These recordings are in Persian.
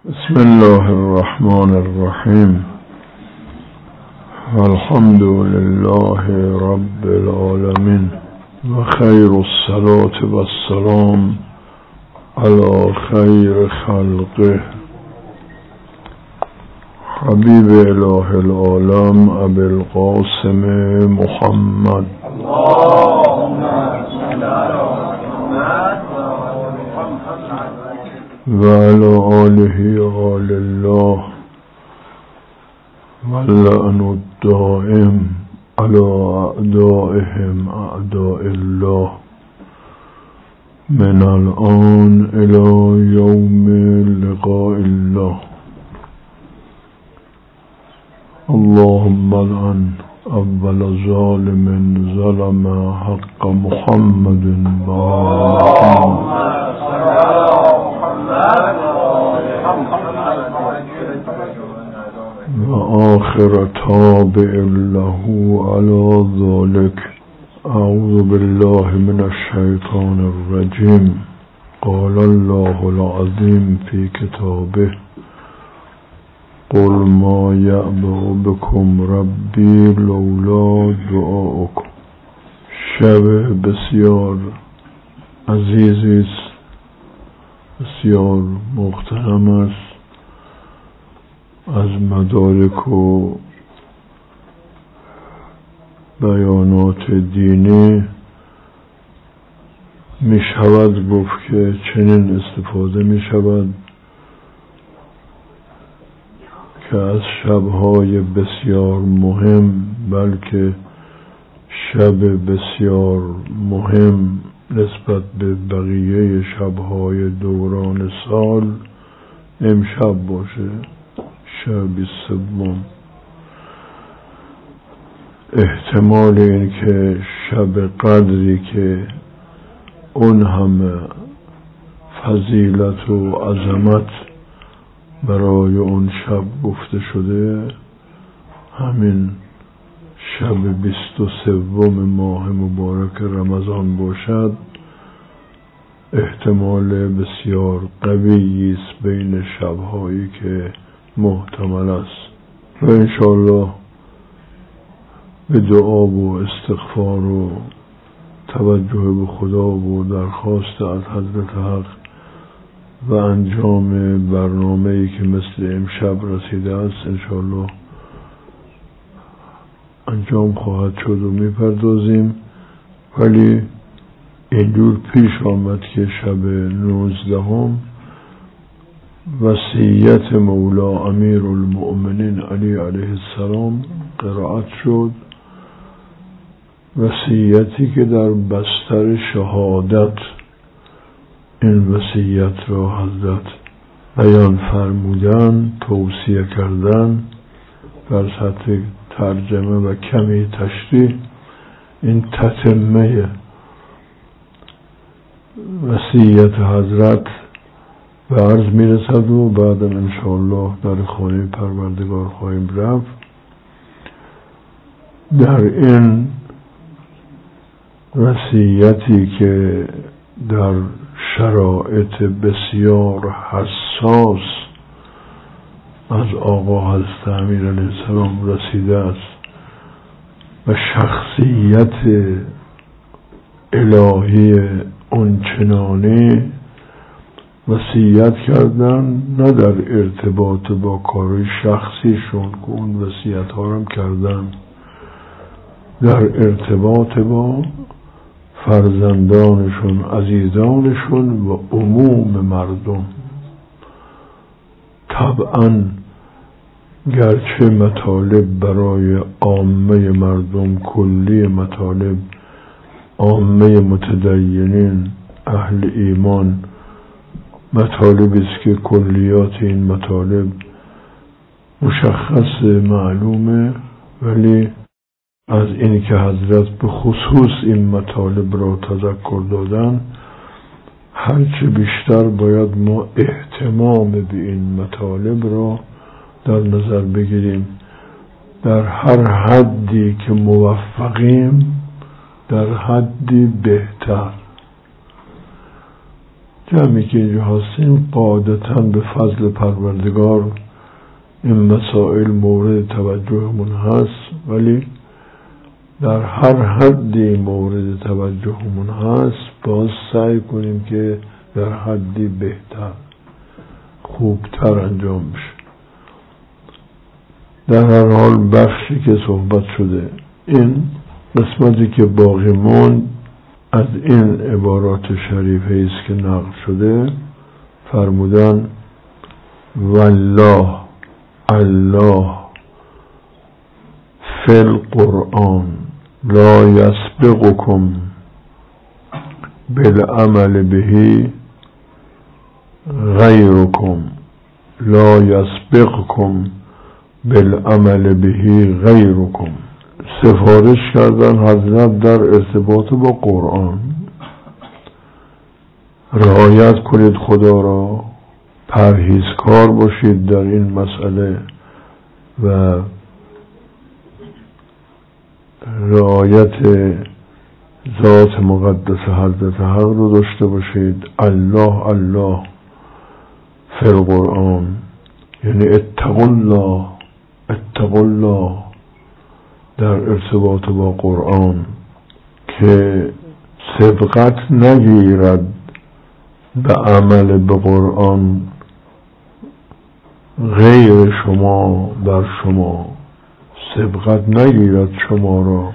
بسم الله الرحمن الرحیم. الحمد لله رب العالمین و خیر الصلاة و السلام علی خیر خلقه حبیب اله العالم ابی القاسم محمد و علی آله آل الله و لعن الدائم علی اعدائهم اعداء الله من الآن الى یوم لقاء الله. اللهم لعن اول ظالم ظلم حق محمد و آخر تابع له على ذلك. اعوذ بالله من الشیطان الرجیم. قال الله العظیم في كتابه قل ما یعبأ بكم ربی لولا دعاؤکم. شب بسیار عزیزی است، بسیار محترم است. از مدارک و بیانات دینی می شود گفت که چنین استفاده می شود که از شبهای بسیار مهم، بلکه شب بسیار مهم نسبت به بقیه شبهای دوران سال امشب باشه، شب 23. احتمال این که شب قدری که اون همه فضیلت و عظمت برای اون شب گفته شده، همین شب 23 ماه مبارک رمضان باشد، احتمال بسیار قوی است بین شبهایی که محتمل است. و انشاءالله به دعا و استغفار و توجه به خدا و درخواست از حضرت حق و انجام برنامه‌ای که مثل امشب رسیده است انشاءالله انجام خواهد شد و میپردازیم. ولی اینجور پیش آمد که شب 19 وصیت مولا امیر المؤمنین علی علیه السلام قرائت شد، وصیتی که در بستر شهادت این وصیت را حضرت بیان فرمودن، توصیه کردن در سطح ترجمه و کمی تشریح. این تتمه وصیت حضرت به عرض میرسد و بعدم انشاءالله در خانه پروردگار خواهیم رفت. در این وصیتی که در شرایط بسیار حساس از آقا حضرت امیر علیه السلام رسیده است و شخصیت الهی اونچنانی وصیت کردن، نه در ارتباط با کارهای شخصیشون که اون وصیت ها رو کردن، در ارتباط با فرزندانشون، عزیزانشون و عموم مردم. طبعا گرچه مطالب برای عامه مردم، کلی مطالب عامه متدینین اهل ایمان، مطالبی است که کلیات این مطالب مشخص معلومه، ولی از این که حضرت به خصوص این مطالب را تذکر دادن، هرچه بیشتر باید ما اهتمام به این مطالب را در نظر بگیریم. در هر حدی که موفقیم در حدی بهتر. جمعی که اینجا هستیم قاعدتاً به فضل پروردگار این مسائل مورد توجهمون هست، ولی در هر حدی مورد توجهمون هست باز سعی کنیم که در حدی بهتر خوبتر انجام بشه. در هر حال بخشی که صحبت شده، این قسمتی که باقی موند از این عبارات شریفه است که نقل شده، فرمودن والله الله فی القرآن لا یسبقکم بالعمل به غیرکم لا یسبقکم بالعمل به غیرکم. سفارش کردن حضرت در ارتباط با قرآن، رعایت کنید خدا را، پرهیزکار باشید در این مسئله و رعایت ذات مقدس حضرت حق رو داشته باشید. الله الله فی القرآن یعنی اتقوا الله اتقوا الله در ارتباط با قرآن، که سبقت نگیرد به عمل به قرآن غیر شما بر شما، سبقت نگیرد شما را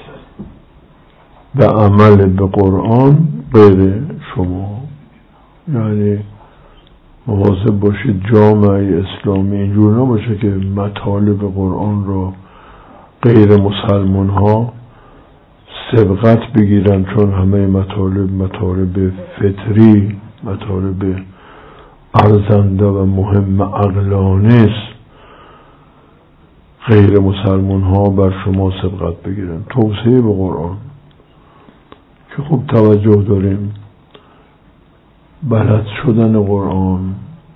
به عمل به قرآن غیر شما. یعنی مواظب باشید جامعه اسلامی اینجور نباشه که مطالب قرآن را غیر مسلمان ها سبقت بگیرن، چون همه مطالب فطری، مطالب ارزنده و مهم عقلانه است، غیر مسلمان ها بر شما سبقت بگیرن. توصیه به قرآن که خوب توجه داریم، بلد شدن قرآن،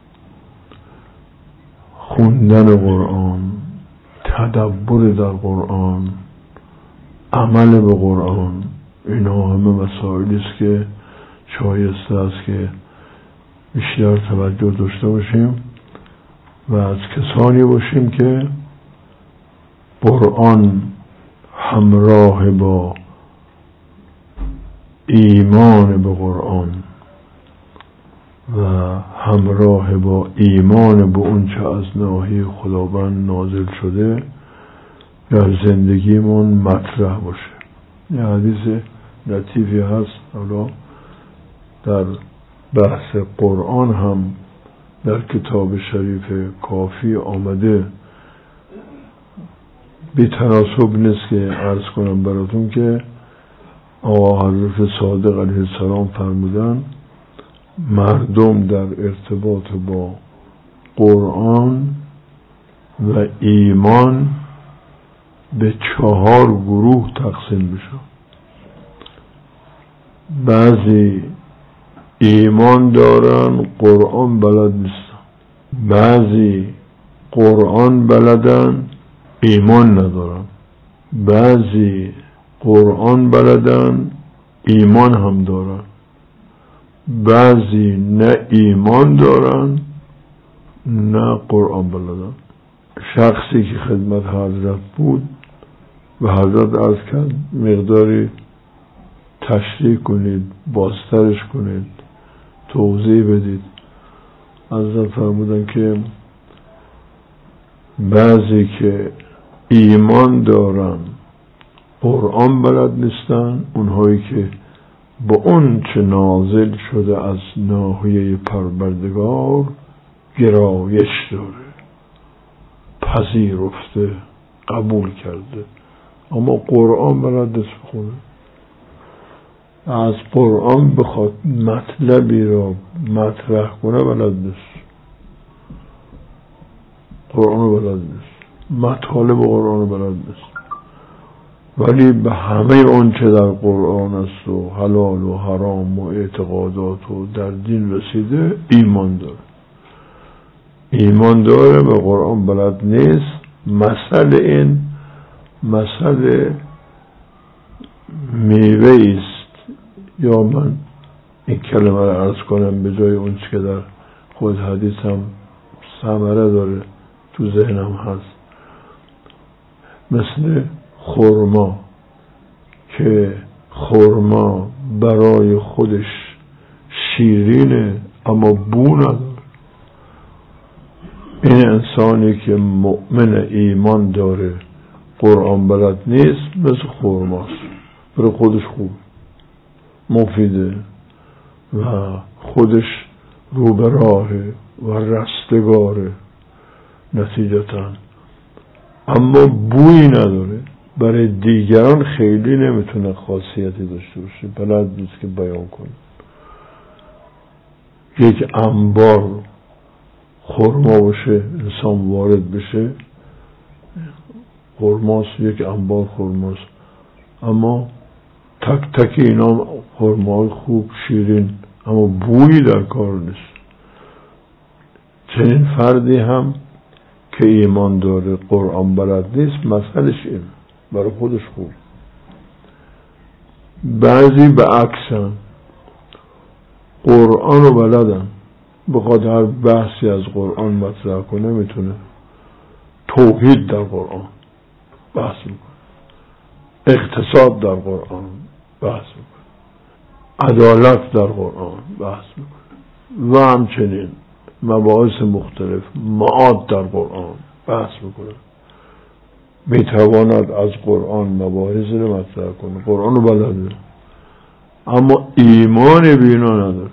خوندن قرآن، تدبر در قرآن، عمل به قرآن، اینا همه مسائلی است که شایسته است که بیشتر توجه داشته باشیم و از کسانی باشیم که قرآن همراه با ایمان به قرآن و همراه با ایمان به اون چه از ناحیه خداوند نازل شده در زندگیمون مطرح باشه. یه حدیث لطیفی هست، حالا در بحث قرآن هم در کتاب شریف کافی آمده، بی تناسب نیست که عرض کنم براتون که آقا حضرت صادق علیه السلام فرمودن مردم در ارتباط با قرآن و ایمان به 4 گروه تقسیم میشن. بعضی ایمان دارن قرآن بلد نیستن، بعضی قرآن بلدن ایمان ندارن، بعضی قرآن بلدن ایمان هم دارن، بعضی نه ایمان دارن نه قرآن بلدن. شخصی که خدمت حضرت بود و حضرت عرض کرد مقداری تشریح کنید، بازترش کنید، توضیح بدید. حضرت فرمودن که بعضی که ایمان دارن قرآن بلد نیستن، اونهایی که با اون چه نازل شده از ناحیه پروردگار گرایش داره، پذیرفته، قبول کرده، اما قرآن بلد نیست بخونه. از قرآن بخواد مطلبی را مطرح کنه بلد نیست، قرآن بلد نیست، مطالب قرآن بلد نیست، ولی به همه اون چه در قرآن است و حلال و حرام و اعتقادات و در دین رسیده ایمان داره. ایمان داره، به قرآن بلد نیست. مسئله میوه است، یا من این کلمه رو عرض کنم به جای اون چی که در خود حدیث هم ثمره داره تو ذهنم هست. مثل خرما که خرما برای خودش شیرینه اما بو نداره. این انسانی که مؤمن ایمان داره قرآن بلد نیست مثل خرماست، برای خودش خوب مفیده و خودش رو به راهه و رستگاره نتیجتا، اما بویی نداره، برای دیگران خیلی نمیتونه خاصیتی داشته باشه، بلد نیست که بیان کنه. یک انبار خرما باشه انسان وارد بشه، خرماست، یک انبار خرماست، اما تک تک اینا خرمای خوب شیرین اما بویی در کار نیست. چنین فردی هم که ایمان داره قرآن بلد نیست، مسئلهش این برای خودش خوب. بعضی به عکسن قرآن رو بلدن، بخواد هر بحثی از قرآن مطرح کنه میتونه. توحید در قرآن بحث میکنه، اقتصاد در قرآن بحث میکنه، عدالت در قرآن بحث میکنه و همچنین مباحث مختلف معاد در قرآن بحث میکنه. میتواند از قرآن مباحث رو مطرح کنه، قرآن رو بلده اما ایمان بینا نداره،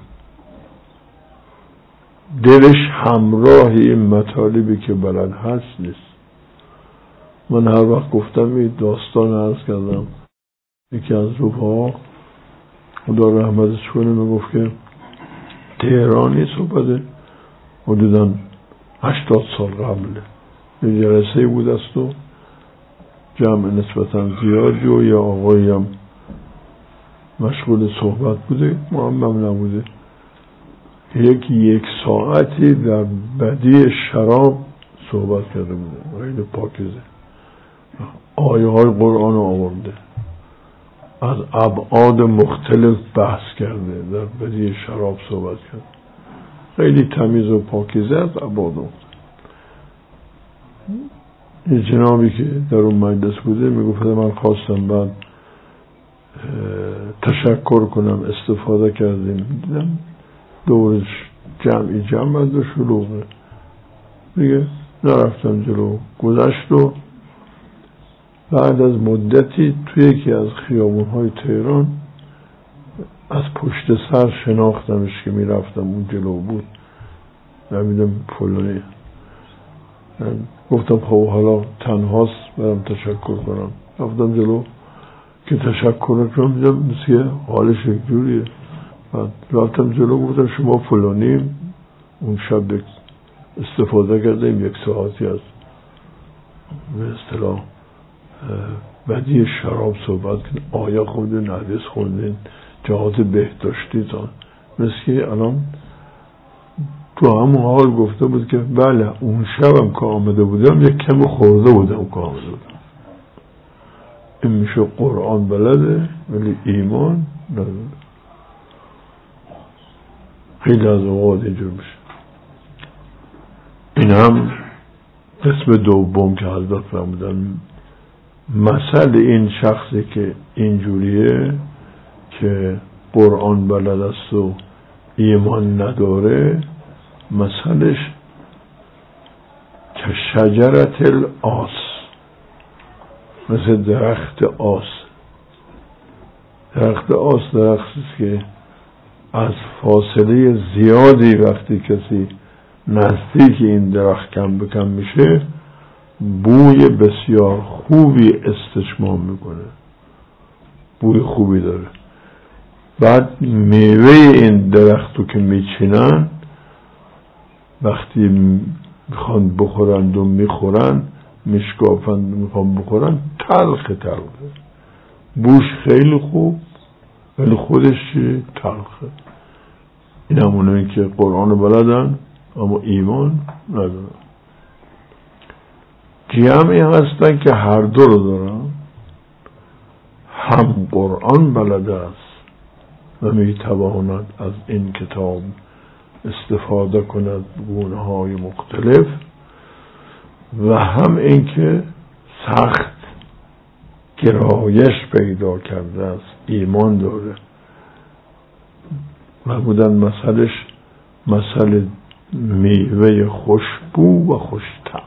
دلش همراه این مطالبی که بلد هست نیست. من هر وقت گفتم این داستان عرض کردم، یکی از رفقا خدا رحمتش کنه میگفت که تهرانی صحبته حدوداً 80 سال قبله، یه جلسه بود است و جمع نسبتاً زیادی و یه آقایی هم مشغول صحبت بوده، معمم نبوده. یک ساعتی در بدی شراب صحبت کرده بوده، خیلی پاکیزه، آیه های قرآن رو آورده، از ابعاد مختلف بحث کرده، در بدی شراب صحبت کرده، خیلی تمیز و پاکیزه از ابعاد. این جنابی که در اون مجلس بوده میگفت من خواستم بعد تشکر کنم، استفاده کردیم، دیدم دورش جمع و شلوغه دیگه، نرفتم جلو. گذشت و بعد از مدتی توی یکی از خیابون‌های تهران از پشت سر شناختمش که میرفتم اون جلو بود، نمیدم فلانی. گفتم خب حالا تنهاست برم تشکر کنم، رفتم جلو که تشکر کنم، دیدم مثل حالش یک جوریه. بعد رفتم جلو گفتم شما فلانی، اون شب استفاده کردیم یک ساعتی از به اصطلاح بدی شراب صحبت کردیم، آیه خوندین، حدیث خوندین، جهات بهداشتی تان، مثل که الان تو همون حال گفته بود که بله اون شبم که آمده بودم یک کم خورده بودم که آمده بودم. این میشه قرآن بلده ولی ایمان نداره. خیلی از اوقات اینجور میشه. این هم قسم دوم که حضرت فرمودن مثل این شخصی که اینجوریه که قرآن بلد است و ایمان نداره، مثلش که شجرت الاس، مثل درخت آس. درخت آس درختی است که از فاصله زیادی وقتی کسی نزدیک این درخت کم به کم میشه بوی بسیار خوبی استشمام میکنه، بوی خوبی داره. بعد میوه این درختو که میچینن وقتی میخوان بخورند و میخورن، میشکافند میخوان بخورن، تلخه، بوش خیلی خوب ولی خودش تلخه. این همونه که قرآن بلدن اما ایمان ندارن. جمعی هستن که هر دو رو دارن، هم قرآن بلده است و میتواند از این کتاب استفاده کند گونه‌های مختلف، و هم اینکه سخت گرایش پیدا کرده است، ایمان داره و بودن مثل میوه خوشبو و خوش‌طعم،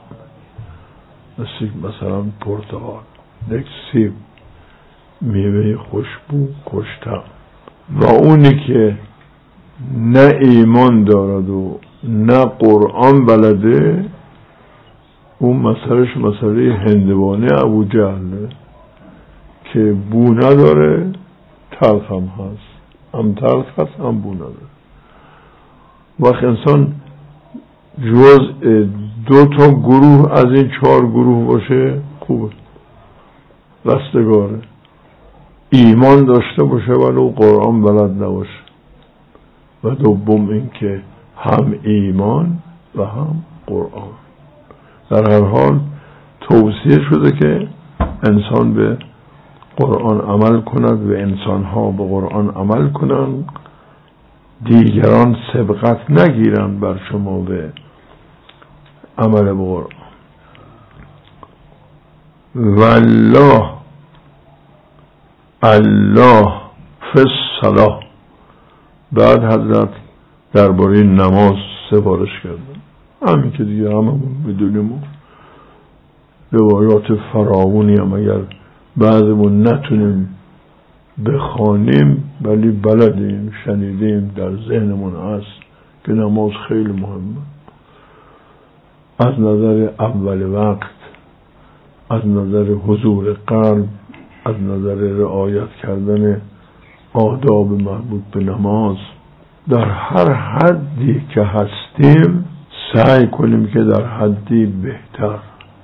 مثلا پرتقال، یک سیب میوه خوشبو خوش‌طعم، و اونی که نه ایمان دارد و نه قرآن بلده، اون مسئله هندوانه ابوجهل که بو نداره، تلخ هم هست، هم تلخ هست هم بو نداره. وقت انسان جزء 2 تا گروه از این 4 گروه باشه خوبه، رستگاره. ایمان داشته باشه ولو قرآن بلد نباشه، و دوم این که هم ایمان و هم قرآن. در هر حال توصیه شده که انسان به قرآن عمل کند و انسانها به قرآن عمل کنند، دیگران سبقت نگیرند بر شما به عمل به قرآن. والله فی الصلاة. بعد حضرت درباره نماز سفارش کردن، همین که دیگه هممون بدونیم، روایات فراوانی هم اگر بعضمون نتونیم بخوانیم ولی بلدیم، شنیدیم، در ذهنمون هست که نماز خیلی مهمه، از نظر اول وقت، از نظر حضور قلب، از نظر رعایت کردن آداب مربوط به نماز. در هر حدی که هستیم سعی کنیم که در حدی بهتر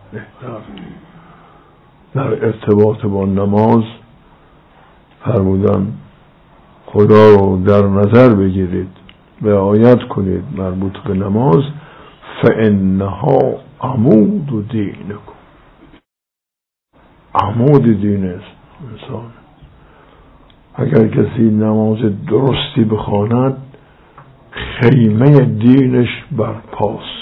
در ارتباط با نماز فرمودن خدا رو در نظر بگیرید، رعایت کنید مربوط به نماز. فانها عمود دینکم، عمود دین است انسان. اگر کسی نماز درستی بخواند خیمه دینش برپاست،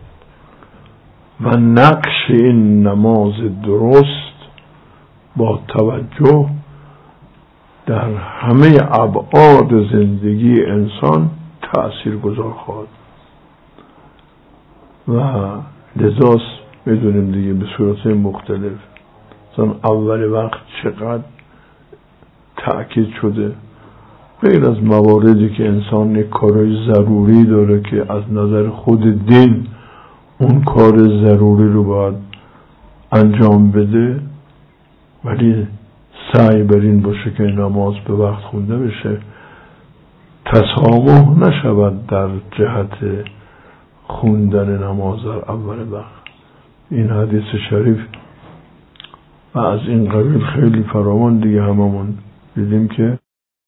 و نقش این نماز درست با توجه در همه ابعاد زندگی انسان تأثیر گذار خواهد. و لذاست میدونیم دیگه به صورت مختلف مثلا اول وقت چقدر تأکید شده، غیر از مواردی که انسان یک کارای ضروری داره که از نظر خود دین اون کار ضروری رو باید انجام بده، ولی سعی بر این باشه که نماز به وقت خونده بشه، تسامح نشود در جهت خوندن نماز در اول وقت. این حدیث شریف و از این قبیل خیلی فراوان دیگه هممون دیدیم که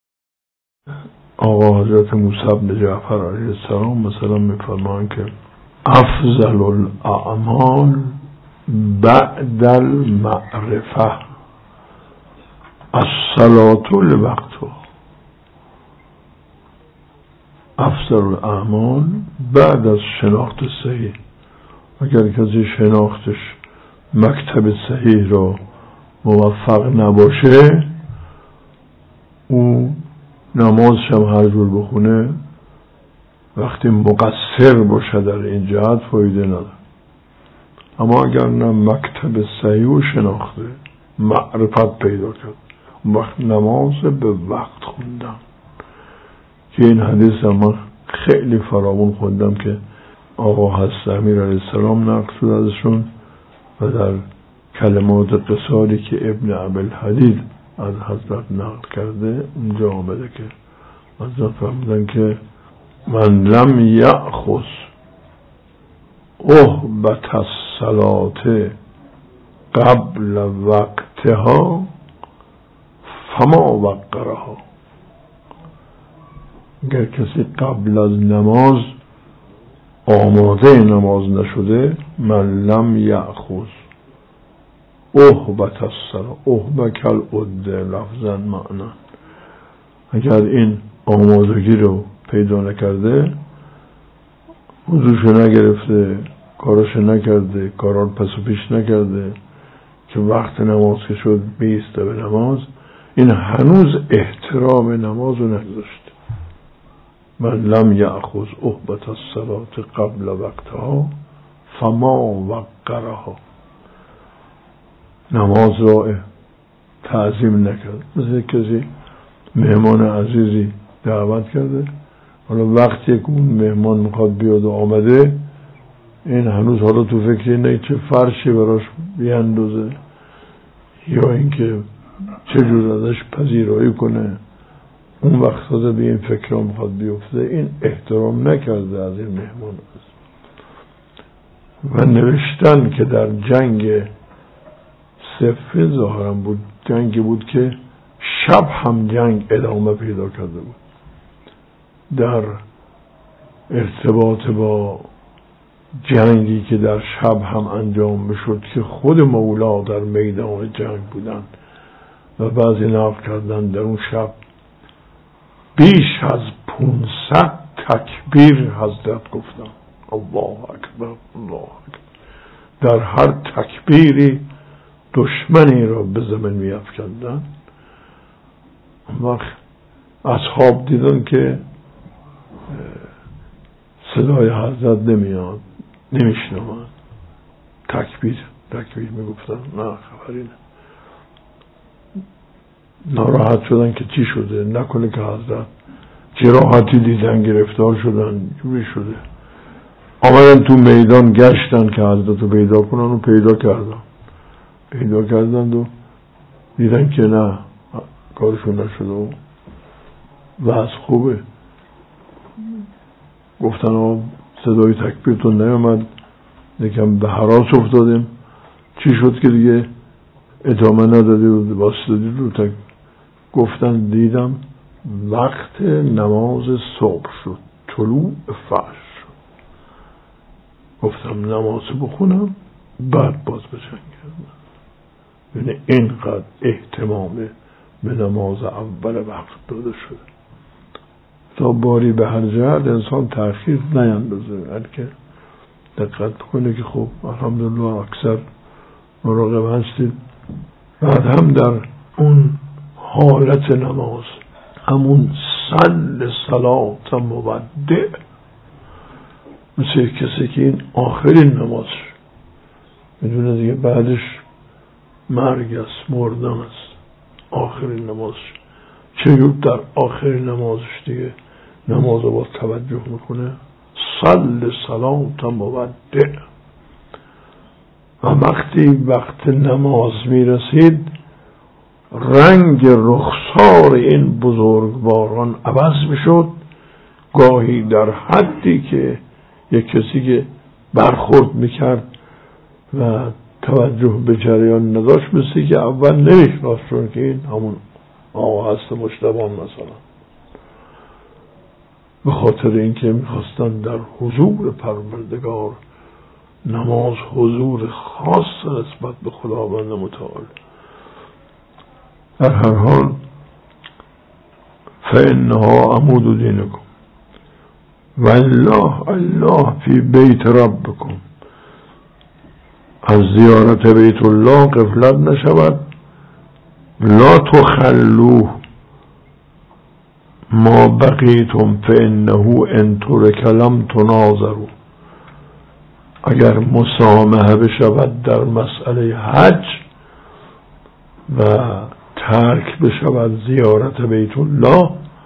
آقا حضرت موسی بن جعفر علیه السلام مثلا میفرمان که افضل الاعمال بعد المعرفه الصلاة لوقتها. افضل الاعمال بعد از شناخت صحیح، اگر کسی شناختش مکتب صحیح را موفق نباشه، او نمازش هم هر جور بخونه وقتی مقصر باشه در این جهت فایده نداره. اما اگر نه مکتب صحیح و شناخته، معرفت پیدا کرد، وقت نماز به وقت خوندم، که این حدیث هم من خیلی فراوان خوندم که آقا حضرت امیر علیه السلام نقل شد ازشون، و در کلمات قصاری که ابن ابوالحدید از حضرت نقل کرده اونجا آمده که حضرت فرمودن که من لم یأخذ اهبت الصلاة قبل وقتها فما وقرها. اگر کسی قبل از نماز آماده نماز نشده، من لم یأخذ اهبت الصلاة، اهبه کالعده لفظا معنا، اگر این آمادگی رو پیدا نکرده، وضوشو نگرفته، کاراشو نکرده، کارا رو پس و پیش نکرده که وقت نماز که شد بیسته به نماز، این هنوز احترام نماز رو نگذاشته. من لم یأخذ احبت الصلاة قبل وقتها فما وقرها. نماز را تعظیم نکرد. مثل کسی مهمان عزیزی دعوت کرده، حالا وقتی که اون مهمان میخواد بیاد و آمده، این هنوز حالا تو فکری نه چه فرشی براش بیاندازه یا اینکه چجور ازش پذیرایی کنه، اون وقت به این فکر هم میخواد بیفته. این احترام نکرده از این مهمان است. و نوشتن که در جنگ صفین ظاهرا بود، جنگی بود که شب هم جنگ ادامه پیدا کرده بود، در ارتباط با جنگی که در شب هم انجام میشد که خود مولا در میدان جنگ بودن و بعضی نقل کردن در اون شب بیش از 500 تکبیر حضرت گفتن. الله اکبر الله اکبر. در هر تکبیری دشمنی را به زمین می افکندن. وقت اصحاب دیدن که صدای حضرت نمیاد، نمیشنوند، تکبیر می گفتن، نه خبری نه. ناراحت شدن که چی شده، نکنه که حضرت جراحتی دیدن، گرفتار شدن، جوری شده. آمدن تو میدان گشتن که حضرت رو پیدا کنن و پیدا کردن و دیدن که نه، کارشون نشده و از خوبه. گفتن صدای تکبیرتون نیامد، یکم به هراس افتادیم. چی شد که دیگه ادامه ندادی و باسدادی رو گفتن دیدم وقت نماز صبح شد، طلوع فجر شد. گفتم نماز بخونم بعد باز بجنگم. یعنی اینقدر اهتمام به نماز اول وقت داده شده تا باری به هر جهت انسان تأخیر نیندازه، بلکه دقت کنه که خب الحمدلله اکثر مراقب هستید. بعد هم در اون حالت نماز همون صلات مودع، مثل کسی که این آخرین نماز میدونه دیگه بعدش مرگ است، مردن است، آخرین نماز چجور در آخرین نمازش دیگه نماز رو با توجه میکنه. صلات مودع. و وقت نماز میرسید رنگ رخسار این بزرگواران عوض میشد، گاهی در حدی که یک کسی که برخورد میکرد و توجه به جریان نداشت مثل که اول نمیشناخت چون که این همون آقا هست مجتبی مثلا، به خاطر اینکه میخواستن در حضور پروردگار نماز حضور خاص نسبت به خداوند متعال. در هر حال فإنها عمود دینکم والله الله فی بیت ربکم. از زیارت بیت الله غفلت نشود. لا تخلوه ما بقیتم فإنه ان ترک لم تناظروا. اگر مسامحه بشود در مسئله حج و ترک بشود زیارت بیت الله،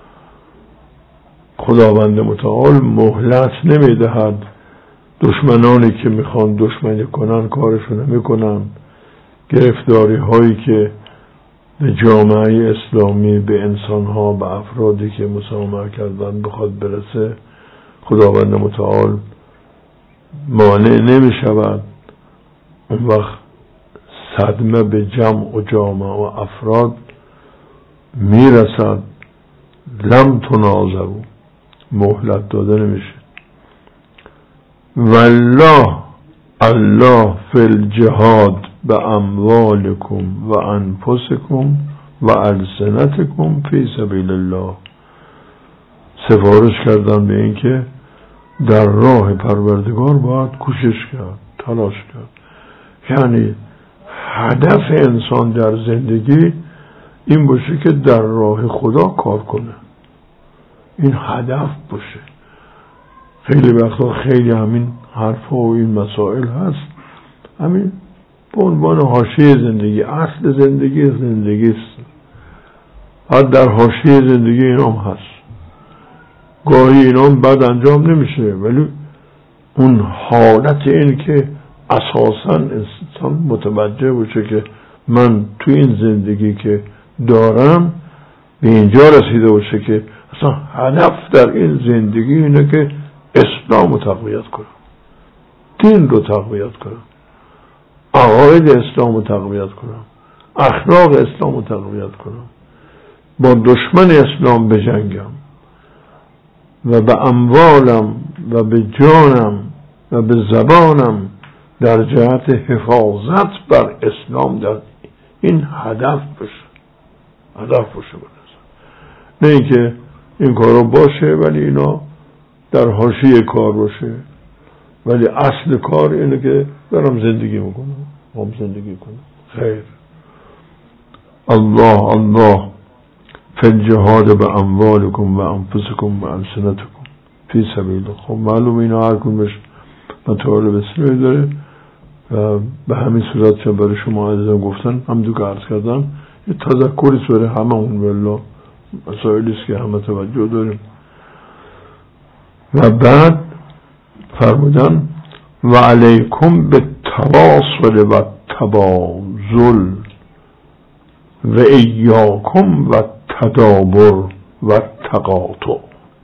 خداوند متعال مهلت نمیدهد. دشمنانی که میخوان دشمنی کنن کارشون نمیکنن. گرفتاری هایی که به جامعه اسلامی، به انسانها، به افرادی که مسامحه کردن بخواد برسه، خداوند متعال مانع نمیشود. اون وقت صدمه به جمع و جامعه و افراد میرسد. لم تناظروا، مهلت داده نمیشه. والله الله فی الجهاد به اموالکم و انفسکم و السنتکم فی سبیل الله. سفارش کردن به این که در راه پروردگار باید کوشش کرد، تلاش کرد. یعنی هدف انسان در زندگی این باشه که در راه خدا کار کنه، این هدف باشه. خیلی وقتا خیلی همین حرفا و این مسائل هست، همین به عنوان حاشیه زندگی. اصل زندگی است. حتی در حاشیه زندگی اینام هست، گاهی اینام بد انجام نمیشه، ولی اون حالت این که اساساً انسان متوجه باشه که من تو این زندگی که دارم به اینجا رسیده باشه که اصلا هدف در این زندگی اینه که اسلام رو تقویت کنم، دین رو تقویت کنم، عقاید اسلام رو تقویت کنم، اخلاق اسلام رو تقویت کنم، با دشمن اسلام بجنگم و به اموالم و به جانم و به زبانم در جهت حفاظت بر اسلام در این هدف باشه نه اینکه این کارو باشه ولی اینا در حاشیه کار باشه، ولی اصل کار اینه که دارم زندگی کنم. خیر. الله فی الجهاد به اموالکم و انفسکم و السنتکم فی سبیل. خب معلوم اینا هر کدومش مطالب بسیاری داره و به همین صورت که برای شما عزیزان گفتن همونطور که عرض کردم یه تذکری سوره همه اون والله مسائلیست که همه توجه داریم. و بعد فرمودن و علیکم به تواصل و تبازل و ایاکم و تدابر و تقاطع.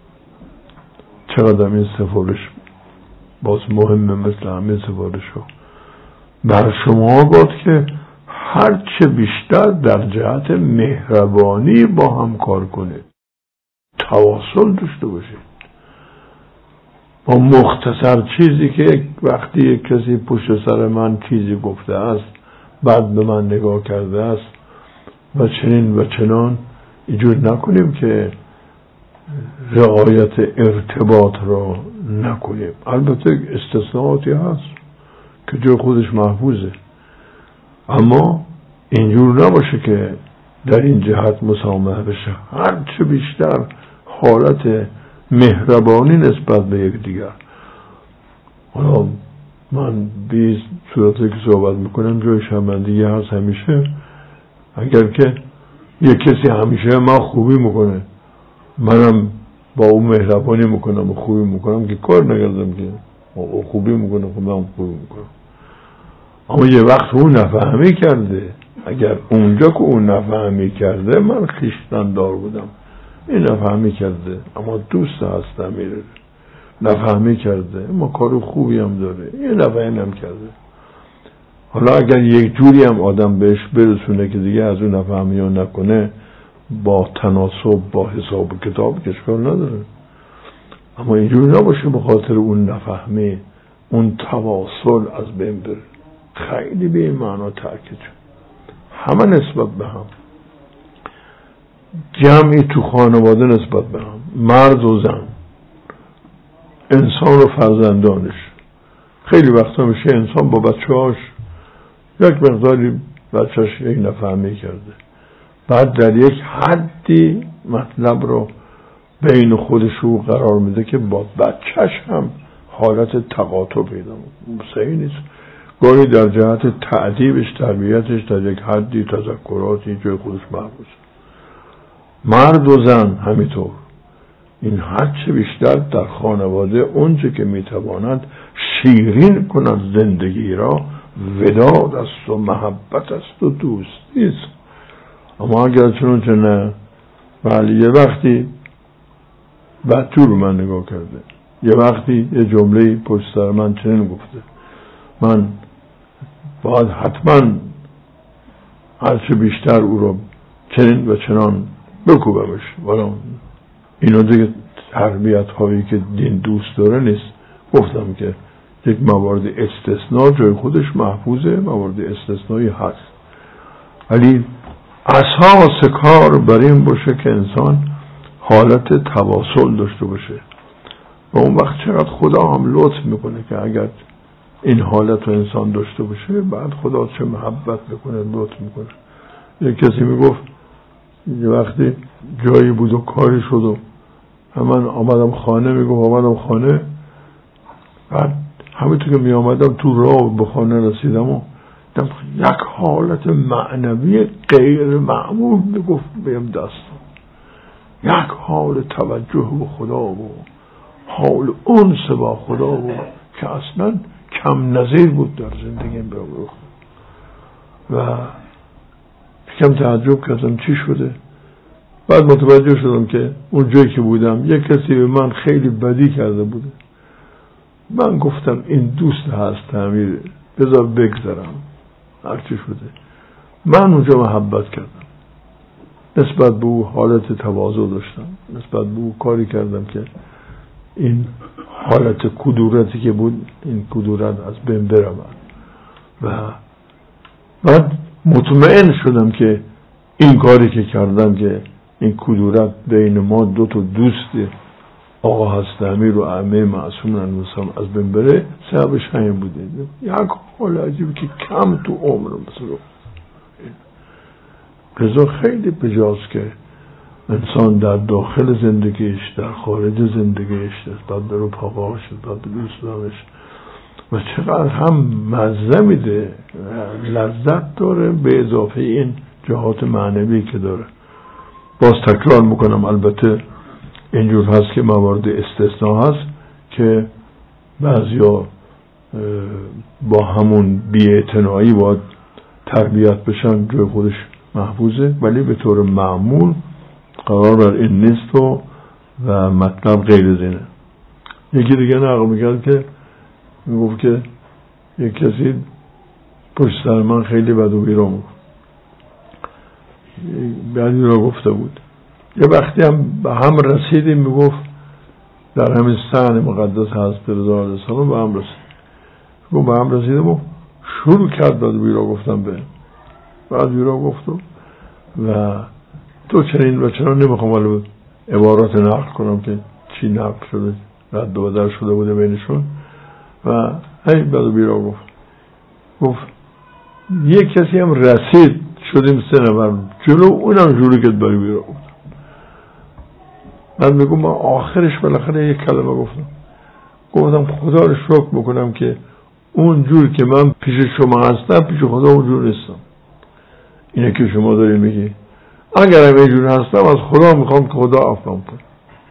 چقدر این سفارش باز مهمه، مثل همه سفارش ها بر شما باد که هرچه بیشتر در جهت مهربانی با هم کار کنید، تواصل داشته باشید. با مختصر چیزی که وقتی یک کسی پشت سر من چیزی گفته است، بعد به من نگاه کرده است و چنین و چنان، اینجور نکنیم که رعایت ارتباط را نکنیم. البته استثناءاتی هست که جای خودش محفوظه، اما اینجور نباشه که در این جهت مسامحه بشه. هرچه بیشتر حالت مهربانی نسبت به یک دیگر. حالا من به صورتی که صحبت میکنم جای شرمندگی هست همیشه. اگر که یک کسی همیشه من خوبی میکنه، منم با اون مهربانی میکنم و خوبی میکنم که کار نگردم که او خوبی میکنه خب من خوبی میکنم. اما یه وقت اون نفهمی کرده، اگر اونجا که اون نفهمی کرده من خویشتن دار بودم، این نفهمی کرده اما دوست هستم، میره نفهمی کرده اما کار خوبی هم داره، یه نفهمی هم کرده. حالا اگر یک جوری هم آدم بهش برسونه که دیگه از اون نفهمی ها نکنه، با تناسب با حساب و کتاب کشکار نداره. اما اینجوری نباشه به خاطر اون نفهمی اون تواصل از بین بره. خیلی به این معنا تأکید شد. همه نسبت به هم، جمعی تو خانواده نسبت به هم، مرد و زن، انسان و فرزندانش. خیلی وقتا میشه انسان با بچه‌هاش یک مقداری بچه‌اش یک نفهمی کرده، بعد در یک حدی مطلب رو بین خودش رو قرار میده که با بچه‌ش هم حالت تقاطع پیدا میکنه. صحیح نیست. گاهی در جهت تعدیبش، تربیتش در یک حدی تذکراتی جای خودش محفوظه. مرد و زن همینطور. این هرچه بیشتر در خانواده اونچه که میتواند شیرین کند زندگی را، وداد است و محبت است و دوستی است. اما اگر چنانچه نه، بله یه وقتی بدجور من نگاه کرده، یه وقتی یه جمله پشت سر من چنین گفته، من باید حتما هرچه بیشتر او رو چنین و چنان بکوبمش. والا اینا دیگه تربیت هایی که دین دوست داره نیست. گفتم که یک موارد استثناء جای خودش محفوظه، موارد استثنایی هست، ولی اساس کار بر این باشه که انسان حالت تواصل داشته باشه. و اون وقت چقدر خدا هم لطف میکنه که اگر این حالت رو انسان داشته باشه، بعد خدا چه محبت میکنه، لطف میکنه. یک کسی میگفت یه وقتی جایی بود و کاری شد و من آمدم خانه، میگفت آمدم خانه، بعد همینطور که می آمدم تو راه به خانه رسیدم و یک حالت معنوی غیر معمول میگفت بهم دستم، یک حال توجه به خدا و حال انس با خدا و که اصلا کم نظیر بود در زندگیم برام. و کم تعجب کردم چی شده. بعد متوجه شدم که اون جایی که بودم یک کسی به من خیلی بدی کرده بوده. من گفتم این دوست هست امیر، بذار بگذرم هرچی شده. من اونجا محبت کردم، نسبت به او حالت تواضع داشتم، نسبت به او کاری کردم که این حالت کدورتی که بود، این کدورت از بین برود. و بعد مطمئن شدم که این کاری که کردم که این کدورت بین ما دو تا دوست آقا هست امیر و عمه معصوم ننوسم از بین بره، سببش همین بوده. یک حال عجیبی که کم تو عمرم مثلا. رضا خیلی بجاست که انسان در داخل زندگیش، در خارج زندگیش، نسبت به رفقاش، نسبت به دوستانش و چقدر هم مزه میده، لذت داره، به اضافه این جهات معنوی که داره. باز تکرار میکنم، البته اینجور هست که موارد استثناء هست که بعضیا با همون بی‌اعتنایی باید تربیت بشن، جای خودش محفوظه، ولی به طور معمول قرار بر این نیست و مطلب غیر زینه. یکی دیگه نقل میکرد که میگفت که یک کسی پشت سر من خیلی بد و بیرام گفت، بعدی را گفته بود. یه وقتی هم به هم رسیدیم، میگفت در همین صحن مقدس حضرت رضا علیه السلام به هم رسید. گفت به هم رسیدیم و شروع کرد بد و بیرام گفتم به بعد بیرام گفتم و تو چنین و چنان نمیخوام ولی عبارات نقل کنم که چی نقل شده، رد و بدل شده بوده بینشون و همین بد و بیرام گفت یک کسی هم رسید، شدیم 3 نفر جلو، اونم جوری که بری بیرام گفت. من میگم من آخرش بالاخره یک کلمه گفتم خدا رو شکر بکنم که اون جور که من پیش شما هستم پیش خدا اون جور نیستم. اینه که شما داری میگی. اگر هم اینجور هستم از خدا میخوام که خدا عفوم کنه،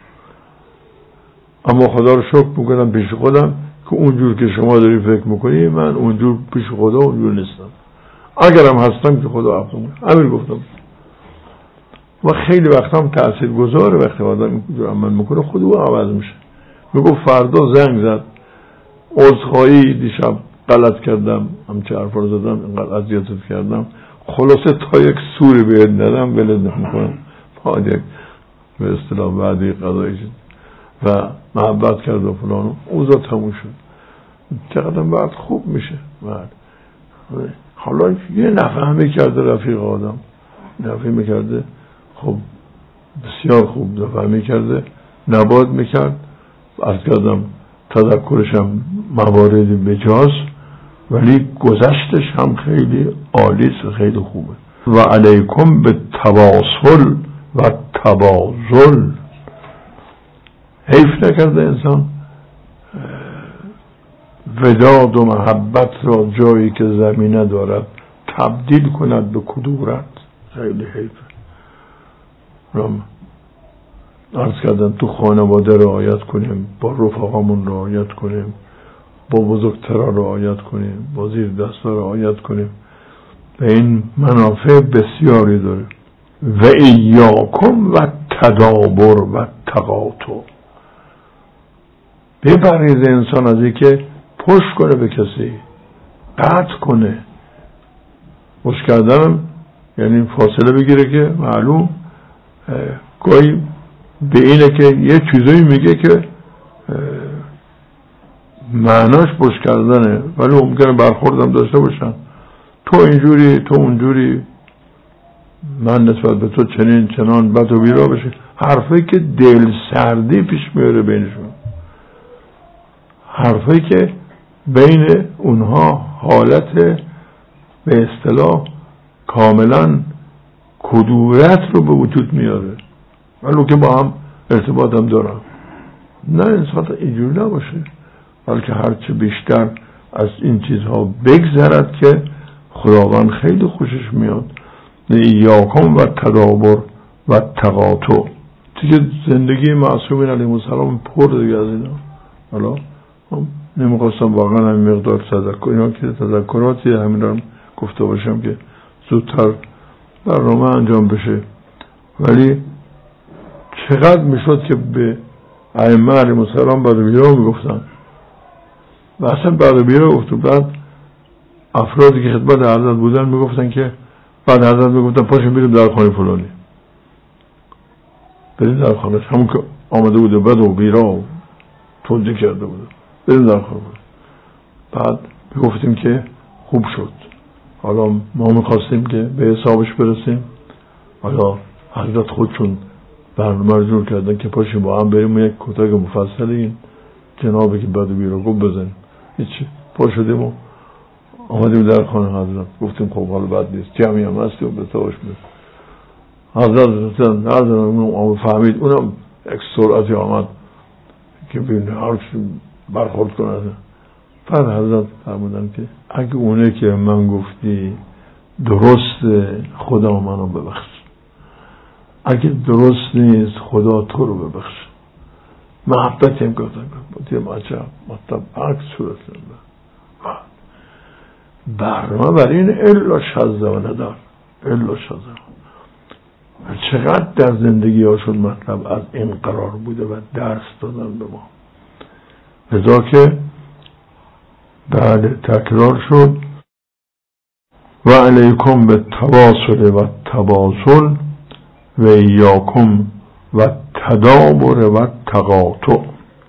اما خدا رو شکر میکنم پیش خودم که اونجور که شما داری فکر میکنی من اونجور پیش خدا اونجور نیستم. اگر هم هستم که خدا عفوم کنه. همین گفتم. و خیلی وقت هم تأثیر گذاره وقتی آدم اینجور عمل میکنه خود او عوض میشه. میگو فردا زنگ زد عذرخواهی دیشب غلط کردم، همچه حرفا رو زدم، اینقدر اذیتت کردم، خلاصه تا یک سوری بهت ندم ولت نمیکنم، بعد یک به اصطلاح بعدی قضایی شد و محبت کرد و فلان، اوضاع تموم شد. چقدر بعد خوب میشه. حالا یه نفهمی کرده رفیق آدم، نفهمی کرده، خب بسیار خوب نفهمی کرده، نباید میکرد. عرض کردم تذکرش هم مواردی بجاست ولی گذشتش هم خیلی عالیست و خیلی خوبه. و علیکم به تواصل و تبازل. حیف نکرده انسان وداد و محبت را جایی که زمینه دارد تبدیل کند به کدورت. خیلی حیفه. عرض کردم تو خانواده رعایت کنیم، با رفقامون رعایت کنیم، با بزرگترها رعایت کنیم، با زیر دستا رعایت کنیم و این منافع بسیاری داره. و ایاکم و تدابر و تقاطع. بپرهیز انسان از این که پشت کنه به کسی، قطع کنه. پشت کردن یعنی فاصله بگیره که معلوم گاهی به اینه که یه چیزایی میگه که معناش پشت کردنه ولی ممکنه برخوردم داشته باشن، تو اینجوری تو اونجوری. من نسبت به تو چنین چنان بد و بیرا بشه، حرفی که دل سردی پیش میاره بینشون، حرفی که بین اونها حالت به اصطلاح کاملا کدورت رو به وجود میاره، ولو که با هم ارتباط هم دارم. نه انسان اینجوری نباشه، بلکه هرچه بیشتر از این چیزها بگذرد که خداوند خیلی خوشش میاد. ایاکم و تدابر و تقاطع. دیگه زندگی معصومین علیهم السلام پر دیگه از اینا. حالا نمیخواستم واقعا همین مقدار تذکر، اینا که تذکراتی همین رو گفته باشم که زودتر برنامه انجام بشه. ولی چقدر میشد که به ائمه علیهم السلام بعد بیرا میگفتن و اصلا بعد بیرا گفتن. بعد افرادی که خدمت حضرت بودن میگفتن که بعد حضرت میگفتن پاشیم بریم در خانه فلانی، بریم در خانه همون که آمده بوده بد و بیرا و توجه کرده بوده، بریم در خانه. بعد میگفتیم که خوب شد، حالا ما میخواستیم که به حسابش برسیم، حالا حضرت خودشون برنامه رو جور کردن که پاشیم با هم بریم یک کتک مفصل این جنابی که بد و بیرا گفت بزنیم. هیچی، پا شدیم و آمدیم در خانه حضرت، گفتیم خب حالا بد نیست، جمعی هم هستی و به تاوش میده. حضرت اونم فهمید، اونم یک سرعتی آمد که ببینید هر چی برخورد کنه. بعد حضرت فرمودن که اگه اونه که من گفتی درست، خدا منو ببخش، اگه درست نیست خدا تو رو ببخش. محبتی هم گفتن بودیم عجب مطلب عکس صورت برنامه برای این الا شزه و ندار، الا شزه. چقدر در زندگی ها شد مطلب از این قرار بوده و درس دادن به ما. لذا که بعد تکرار شد و علیکم به تواصل و تواصل و ایاکم و تدابر و تقاطع.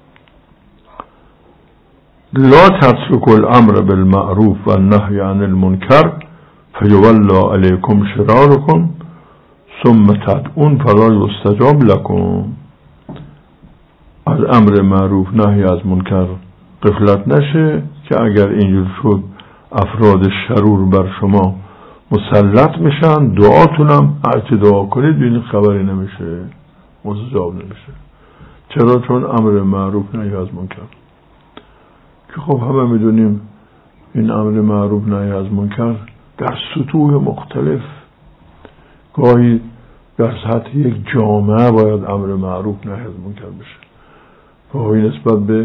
لا تترك الامر بالمعروف و النهی عن المنکر فیولا علیکم شرارکم ثم تدعون فلا یستجاب لکم. از امر معروف نهی از منکر غفلت نشه که اگر اینجور شد افراد شرور بر شما مسلط میشن، دعاتونم هرچی دعا کنید بین خبری نمیشه، مستجاب نمیشه. چرا؟ چون امر معروف نهی از منکر که خب همه میدونیم این امر معروف نهی از منکر در سطوح مختلف، گاهی در سطح یک جامعه باید امر معروف نهی از منکر بشه، گاهی نسبت به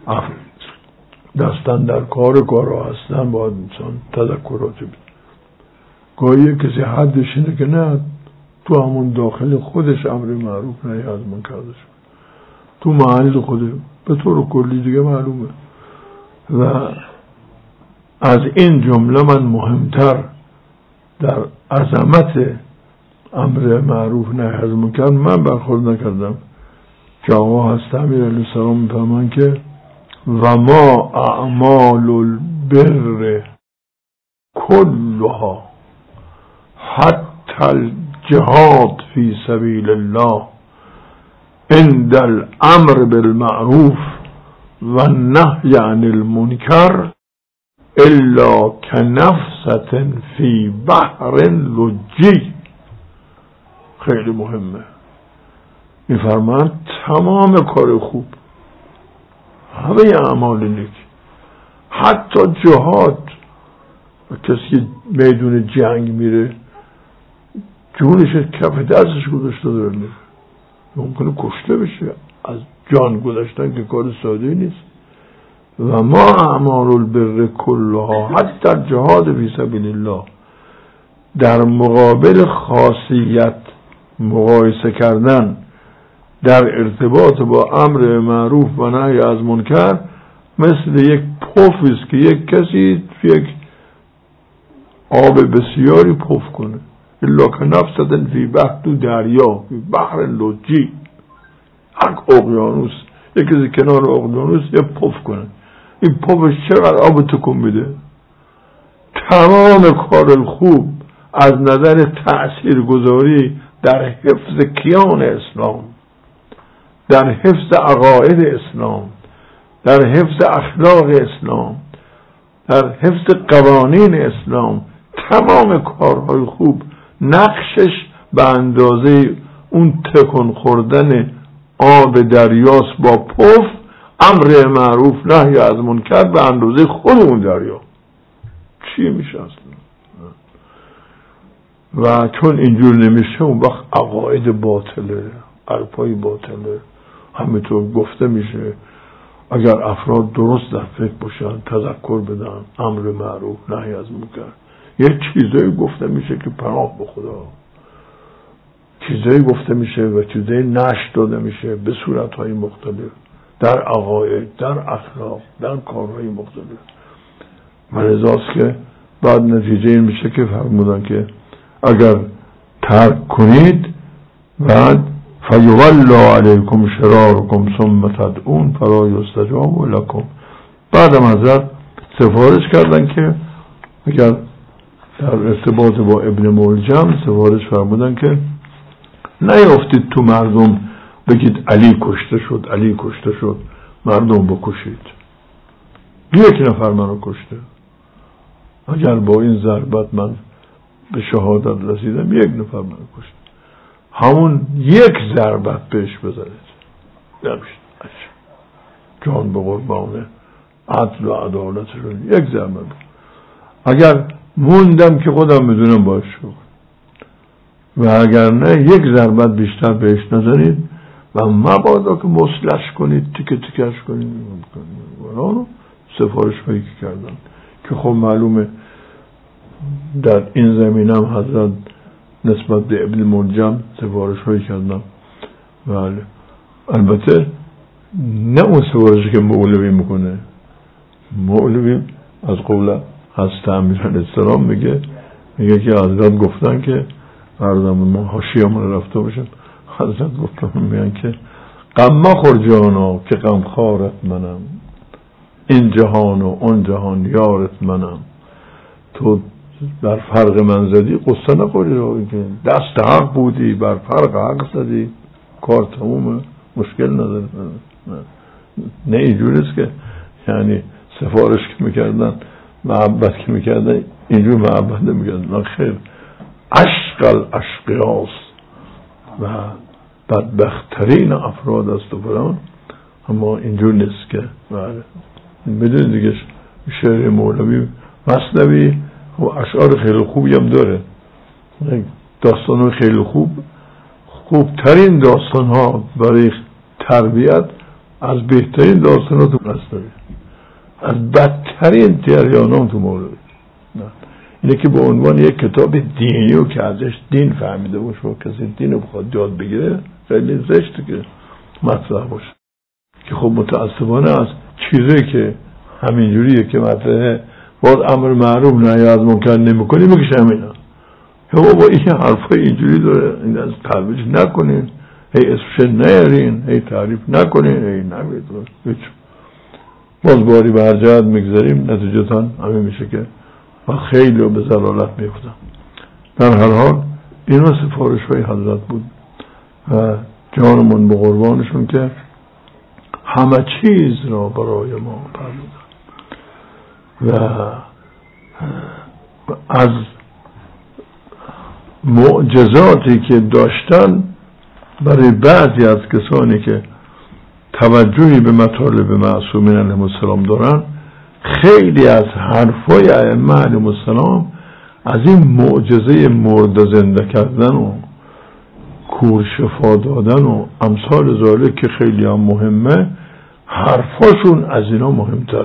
دستن در کارها هستن باید انسان تذکراتی بده، گاهی کسی حدش اینه که نه تو همون داخل خودش امر معروف نهی از منکر بشه، تو محل خودش به طور کلی دیگه معلومه. و از این جمله من مهمتر در عظمت امر معروف نهی از منکر من برخورد نکردم که آقا هست امیر علیه السلام میفهمن که و ما اعمال البر کلها حتی الجهاد فی سبیل الله عند الامر بالمعروف و النهی عن المنکر الا کنفسة فی بحر لجی. خیلی مهمه. میفرماند تمام کار خوب، همه اعمال نیک، حتی جهاد، کسی میدون جنگ میره جونش کف دستش گذاشته داره میره، ممکنه کشته بشه. از جان گذاشتن که کار ساده نیست. و ما اعمال البر کلها حتی الجهاد فی سبیل الله، در مقابل خاصیت مقایسه کردن در ارتباط با امر معروف و نهی از منکر مثل یک پفی است که یک کسی یک آب بسیاری پف کنه، الا کنفسة فی بحر، تو دریا، فی بحر لجی، یک اقیانوس، یک کسی کنار اقیانوس یک پف کنه، این پفش چقدر آب تکون میده. تمام کار خوب از نظر تأثیرگذاری در حفظ کیان اسلام، در حفظ عقاید اسلام، در حفظ اخلاق اسلام، در حفظ قوانین اسلام، تمام کارهای خوب نقشش به اندازه اون تکون خوردن آب دریاست با پف، امر معروف نهی از منکر به اندازه خود اون دریا. چی میشه اصلا؟ و چون اینجور نمیشه اون وقت عقاید باطله، حرفای باطله. همینطور گفته میشه اگر افراد درست در فکر باشن، تذکر بدن، امر معروف نهی از منکر، یه چیزایی گفته میشه که پناه به خدا، چیزایی گفته میشه و چیزایی نشر داده میشه به صورتهای مختلف، در عقاید، در اخلاق، در کارهای مختلف. و لذاست که بعد نتیجه این میشه که فرمودن که اگر ترک کنید بعد فیولا علیکم شرارکم ثم تدعون فلا یستجاب لکم. بعدم حضرت سفارش کردن که اگر در ارتباط با ابن ملجم سفارش فرمودن که نیافتید تو مردم بگید علی کشته شد، علی کشته شد، مردم بکشید. یک نفر منو کشته، اگر با این ضربت من به شهادت رسیدم یک نفر منو کشته، همون یک ضربت بهش بزنید نمیشه. جان به قربان عدل و عدالت شد، یک ضربت. اگر موندم که خودم میدونم باش شد، و اگر نه یک ضربت بیشتر بهش نزنید و مبادا که مسلش کنید، تیکه تیکش کنید. سفارش هایی که کردن که خب معلومه در این زمین هم حضرت نسبت به ابن ملجم سفارش هایی کردن. بله البته نه اون سفارشی که مولوی میکنه. مولوی از قول حضرت امیرالسلام میگه که حضرت گفتن که عرضم ما حاشیه‌مون رفته باشن، حضرت گفتن میگن که غم مخور جانا که غم خارت منم، این جهان و اون جهان یارت منم، تو بر فرق من زدی قصه نخوری، دست حق بودی بر فرق حق زدی، کار تمومه، مشکل نداره. نه اینجوریست که یعنی سفارش که میکردن محبت که میکردن اینجور محبت نمیکردن، خیر عشق الاشقیاس و بدبخترین افراد است و فلان، اما اینجور نیست که میدونید دیگه شعر مولوی مثنوی و اشعار خیلی خوبی هم داره، داستان خیلی خوبترین داستان ها برای تربیت از بهترین داستان ها تو مثنوی، از بدترین جریان ها تو مولوی. اینه که به عنوان یک کتاب دینی و که ازش دین فهمیده باشه و کسی دین رو بخواد یاد بگیره خیلی زشته که مطرح باشه. که خب متاسفانه از چیزی که همینجوریه که مطرحه باز امر معروف نهی از منکر نمی‌کنی میگه همینا بابا این حرفای اینجوری داره، این از ترویج نکنین، هی اسمش نیارین، هی تعریف نکنین، هی نگید. باز باری به هر جهت میگذاریم نتیجتاً همین میشه که و خیلی به ضلالت میفتن. در هر حال این سفارش های حضرت بود و جانمون به قربانشون که همه چیز را برای ما فرمودن و از معجزاتی که داشتن برای بعضی از کسانی که توجهی به مطالب معصومین علیهم السلام دارن، خیلی از حرفای ائمه علیهم السلام از این معجزه مرده زنده کردن و کور شفا دادن و امثال ذالک که خیلی هم مهمه، حرفاشون از اینا مهمتر.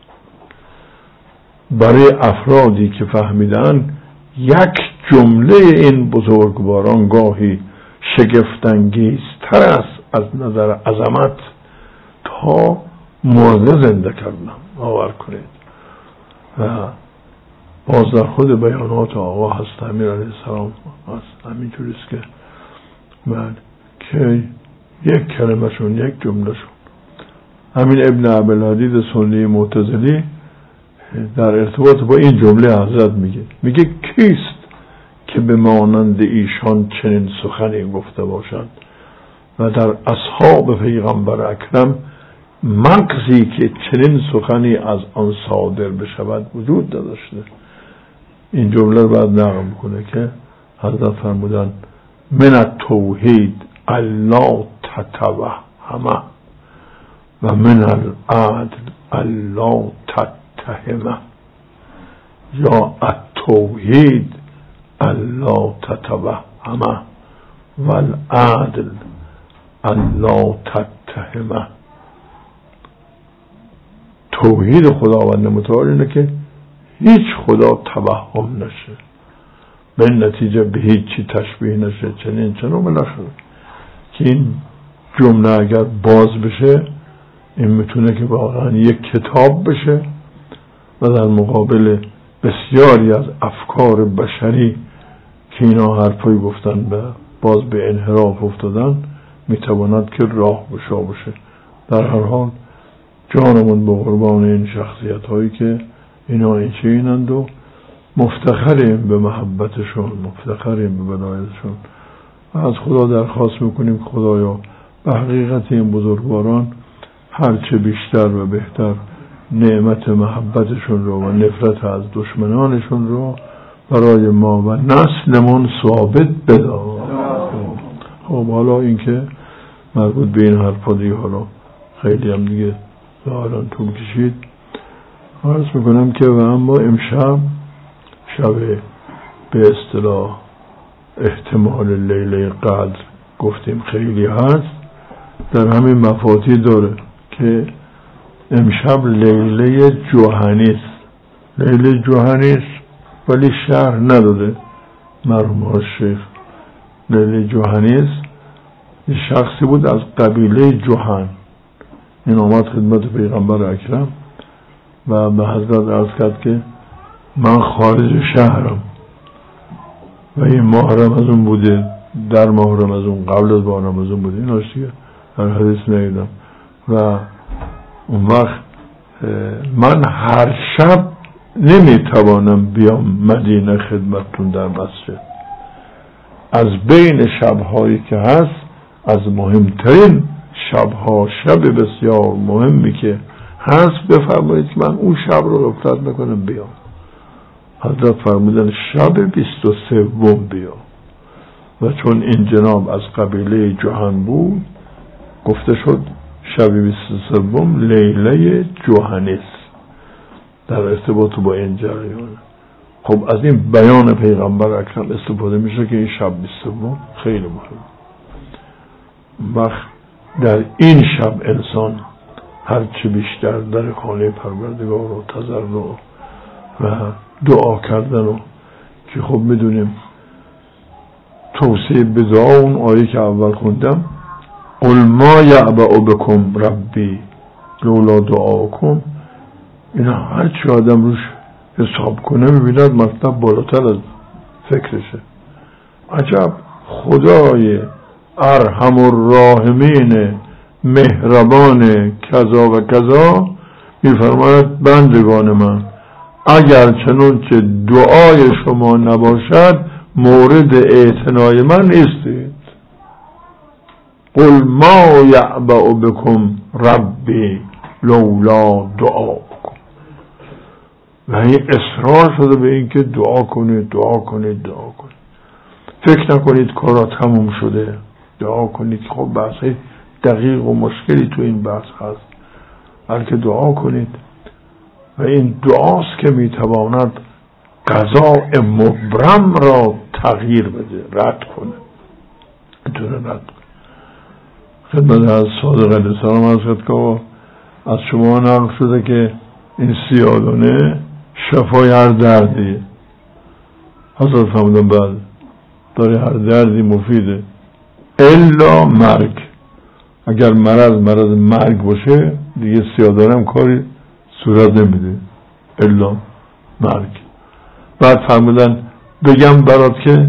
برای افرادی که فهمیدن یک جمله این بزرگواران گاهی شگفت‌انگیزتر است از نظر عظمت تا مرده زنده کردن، باور کنید. و باز در خود بیانات آقا هست امیر علیه السلام هست همینجوریست که من که یک کلمهشون یک جملهشون. همین ابن عبدالحدید سنی معتزلی در ارتباط با این جمله حضرت میگه کیست که به مانند ایشان چنین سخنی گفته باشد و در اصحاب پیغمبر اکرم مغزی که چنین سخنی از آن صادر بشود وجود نداشته. این جمله رو باید نقل کنه که حضرت فرمودن من التوحید الا تتوهمه و من العدل الا تتهمه، یا التوحید الا تتوهمه و العدل الا تتهمه. توحید خداوند متعال اینه که هیچ خدا توهم نشه، به نتیجه به هیچ چی تشبیه نشه، چنین بالاخره که این جمله اگر باز بشه این میتونه که واقعا یک کتاب بشه و در مقابل بسیاری از افکار بشری که اینا حرفایی گفتن و باز به انحراف افتادن میتواند که راه گشا بشه. در هر حال جانمون به قربان این شخصیت هایی که اینا این چینند و مفتخریم به محبتشون، مفتخریم به ولایتشون و از خدا درخواست میکنیم خدایا به حقیقت این بزرگواران هرچه بیشتر و بهتر نعمت محبتشون رو و نفرت از دشمنانشون رو برای ما و نسلمون ثابت بدار. خب حالا این که مربوط به این حرفا دیگه حالا خیلی هم دیگه الان طول کشید. عرض میکنم که و اما امشب شب به اصطلاح احتمال لیله قدر گفتیم خیلی هست، در همین مفاتیح داره که امشب لیله جوهنی است. لیله جوهنی است ولی شهر نداده مرحوم شیخ. لیله جوهنی است یه شخصی بود از قبیله جوهن، این آمد خدمت پیغمبر اکرم و به حضرت عرض کرد که من خارج شهرم و این ماه رمضان بوده، در ماه رمضان، قبل از ماه رمضان بوده، این هاشتیه در حدیث ندیدم و اون وقت من هر شب نمیتوانم بیام مدینه خدمتتون در مسجد، از بین شبهایی که هست از مهمترین شبها، شب بسیار مهمی که هست بفرمایید که من اون شب رو غفلت میکنم بیام. حضرت فرمودن شب 23 بیا و چون این جناب از قبیله جوهن بود گفته شد شب 23 لیله جوهنی است در ارتباط با این جریان. خب از این بیان پیغمبر اکرم استفاده میشه که این شب 23 خیلی مهم. وقت در این شب انسان هرچه بیشتر در خانه پروردگار و تضرع و دعا کردن و که خب میدونیم توصیه به دعا اون آیه که اول خوندم قل ما یعبأ بکم ربی لولا دعاکم، اینا هرچی آدم روش حساب کنه میبیند مطلب بالاتر از فکرشه. عجب خدای ارحم الراحمین مهربان کذا و کذا میفرماید بندگان من اگر چنانچه دعای شما نباشد مورد اعتنای من نیستید. قل ما یعبأ بکم ربی لولا دعاکم، و این اصرار شده به این که دعا کنید دعا کنید دعا کنید. فکر نکنید کارا تموم شده، دعا کنید. خب بحث دقیق و مشکلی تو این بحث هست، بلکه دعا کنید و این دعاست که میتواند قضاء مبرم را تغییر بده، رد کنه، میتونه رد کنه. خدمت از صادق علیه السلام حضرت که از شما نقل شده که این سیادانه شفای هر دردیه. حضرت فرمودن بله داره هر دردی مفیده الا مرگ. اگر مرض مرگ باشه دیگه سیادانه هم کاری صورت نمیده الا مرگ. بعد فرمودن بگم برات که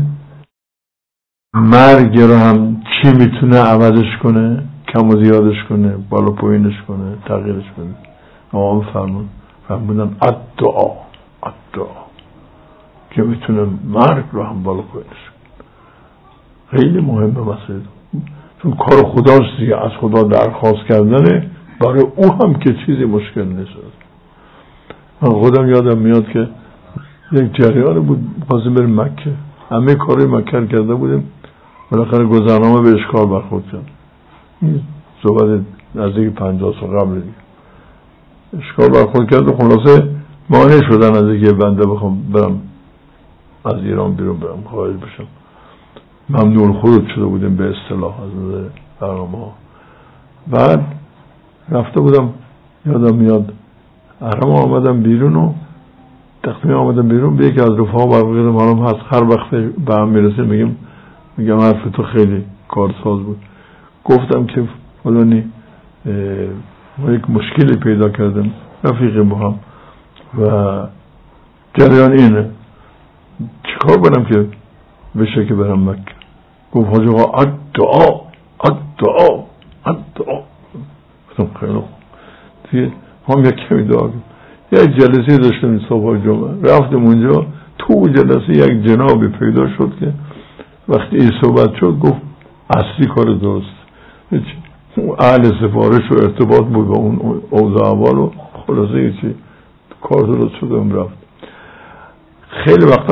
مرگ رو هم چی میتونه عوضش کنه، کم و زیادش کنه، بالا پایینش کنه، تغییرش کنه. آقا فرمودن الدعا که میتونه مرگ رو هم بالا کنش. خیلی مهمه مسئله، چون کار خداست دیگه، از خدا درخواست کردنه برای او هم که چیزی مشکل نیست. من خودم یادم میاد که یک جریان بود خواستیم بریم مکه، همه کاری مکه کرده بودیم، بالاخره گذرنامه به اشکال برخورد کرد. این صحبت نزدیک 50 سال قبل دیگه اشکال برخورد کرد و خلاصه مانع شدن از اینکه بنده بخوام برم از ایران بیرون برم خارج بشم. ممنوع خروج شده بودیم به اصطلاح از نظر برنامه‌ها. بعد رفته بودم یادم میاد حرم آمدم بیرون و تقریبا آمدم بیرون به یکی از رفقا برگردم حالم هست هر وقت به هم میرسیم میگم حرف تو خیلی کارساز بود. گفتم که فلانی ما یک مشکلی پیدا کردم رفیقی با هم و جریان اینه چیکار کنم که بشه که برم مکه. گفت حاج آقا الدعا الدعا الدعا. گفتم خیلی خوب دیگه هم یک کمی دعا کنم. یک جلسه داشتم صبح جمعه رفتم اونجا، تو جلسه یک جنابی پیدا شد که وقتی این صحبت شد گفت اصلی کار درست اهل سفارش و ارتباط بود با اون اوضاع اول و خلاصه چی کار درست شد و رفت. خیلی وقت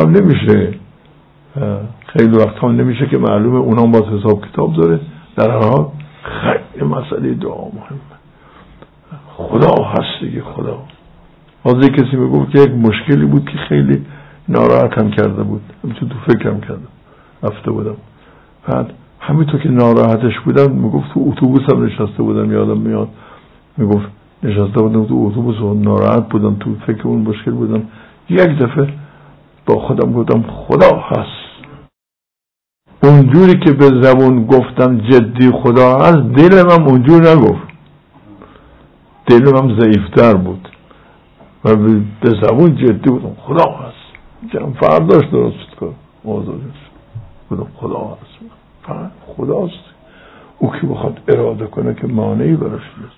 هم نمیشه که معلومه اونام باز حساب کتاب داره. در هر حال خیلی مسئله دعا مهمه. خدا هست دیگه. خدا حاضر کسی میگفت که یک مشکلی بود که خیلی ناراحتم کرده بود، همینطور تو فکرم کردم رفته بودم. بعد همینطور که ناراحتش بودم میگفت تو اتوبوس هم نشسته بودم، یادم میاد میگفت نشسته بودم تو اتوبوس و ناراحت بودم، تو فکر اون مشکل بودم. یک دفعه با خودم گفتم خدا هست. اونجوری که به زبون گفتم جدی خدا هست، دلم هم اونجور نگفت، دلم هم ضعیفتر بود و به زبون جدی بودم خدا هست. فرداش درست کنم موضوعش بودم خدا هست. خداست او که بخواد اراده کنه که مانعی براش نیست.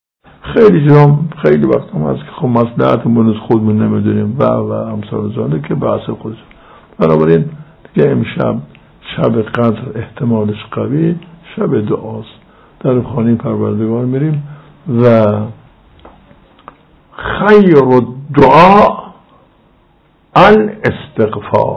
خیلی وقت هم هست که خب مصلحتمون از خودمون نمیدونیم و امثال زاله که بحث خودش. بنابراین دیگه امشب شب قدر احتمالش قوی، شب دعاست. در خانه پروردگار میریم و خیر الدعا الاستغفار،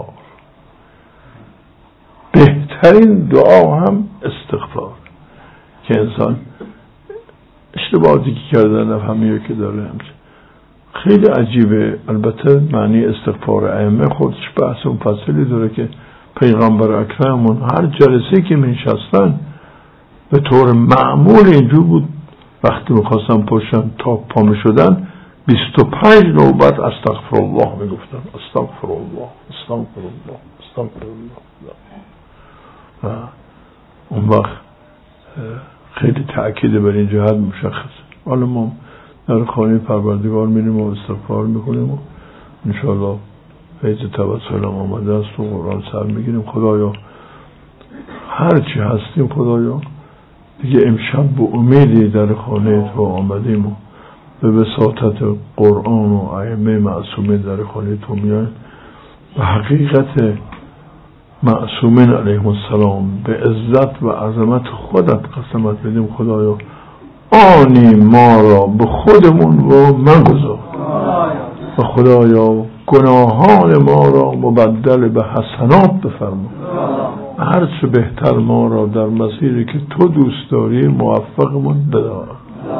بهترین دعا هم استغفار. که انسان اشتباهاتی که کرده نفهمیه که داره همچه. خیلی عجیبه. البته معنی استغفار ائمه خودش بحث اون فصلی داره که پیغمبر اکرممون هر جلسه که میشستن به طور معمول اینجور بود وقتی میخواستن پشتن تا پا میشدن 25 نوبت استغفر الله میگفتن. استغفر الله استغفر الله استغفر الله. و اون وقت خیلی تأکید بر این جهت مشخصه. حالا ما در خانه پروردگار میریم و استغفار میکنیم و انشاءالله فیض توسل آمده است و قرآن سر میگیریم. خدایا هرچی هستیم خدایا دیگه امشب به امیدی در خانه تو آمدیم و به وساطت قرآن و ائمه معصومین در خانه تو میایم و حقیقت معصومین علیهم السلام به عزت و عظمت خودت قسمت بدیم. خدایا آنی ما را به خودمون و مگذار و خدایا گناهان ما را مبدل به حسنات بفرما. هرچه بهتر ما را در مسیری که تو دوست داری موفقمون بدار.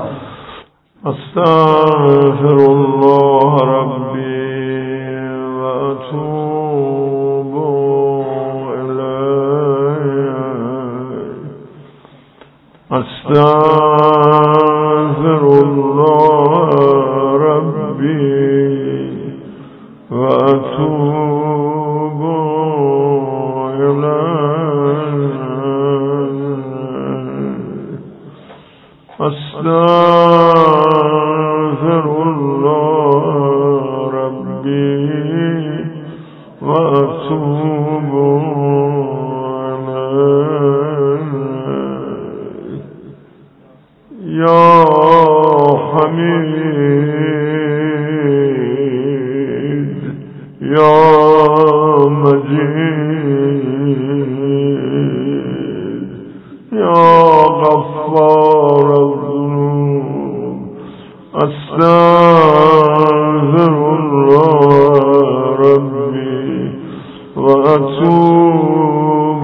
استغفر الله ربی و اتوب الیه. استغفر الله ربی و اتوب الیه. استغفر الله ربی و اتوب الیه. یا حمید یا مجید یا غفار الذنوب استغفر الله ربی و اتوب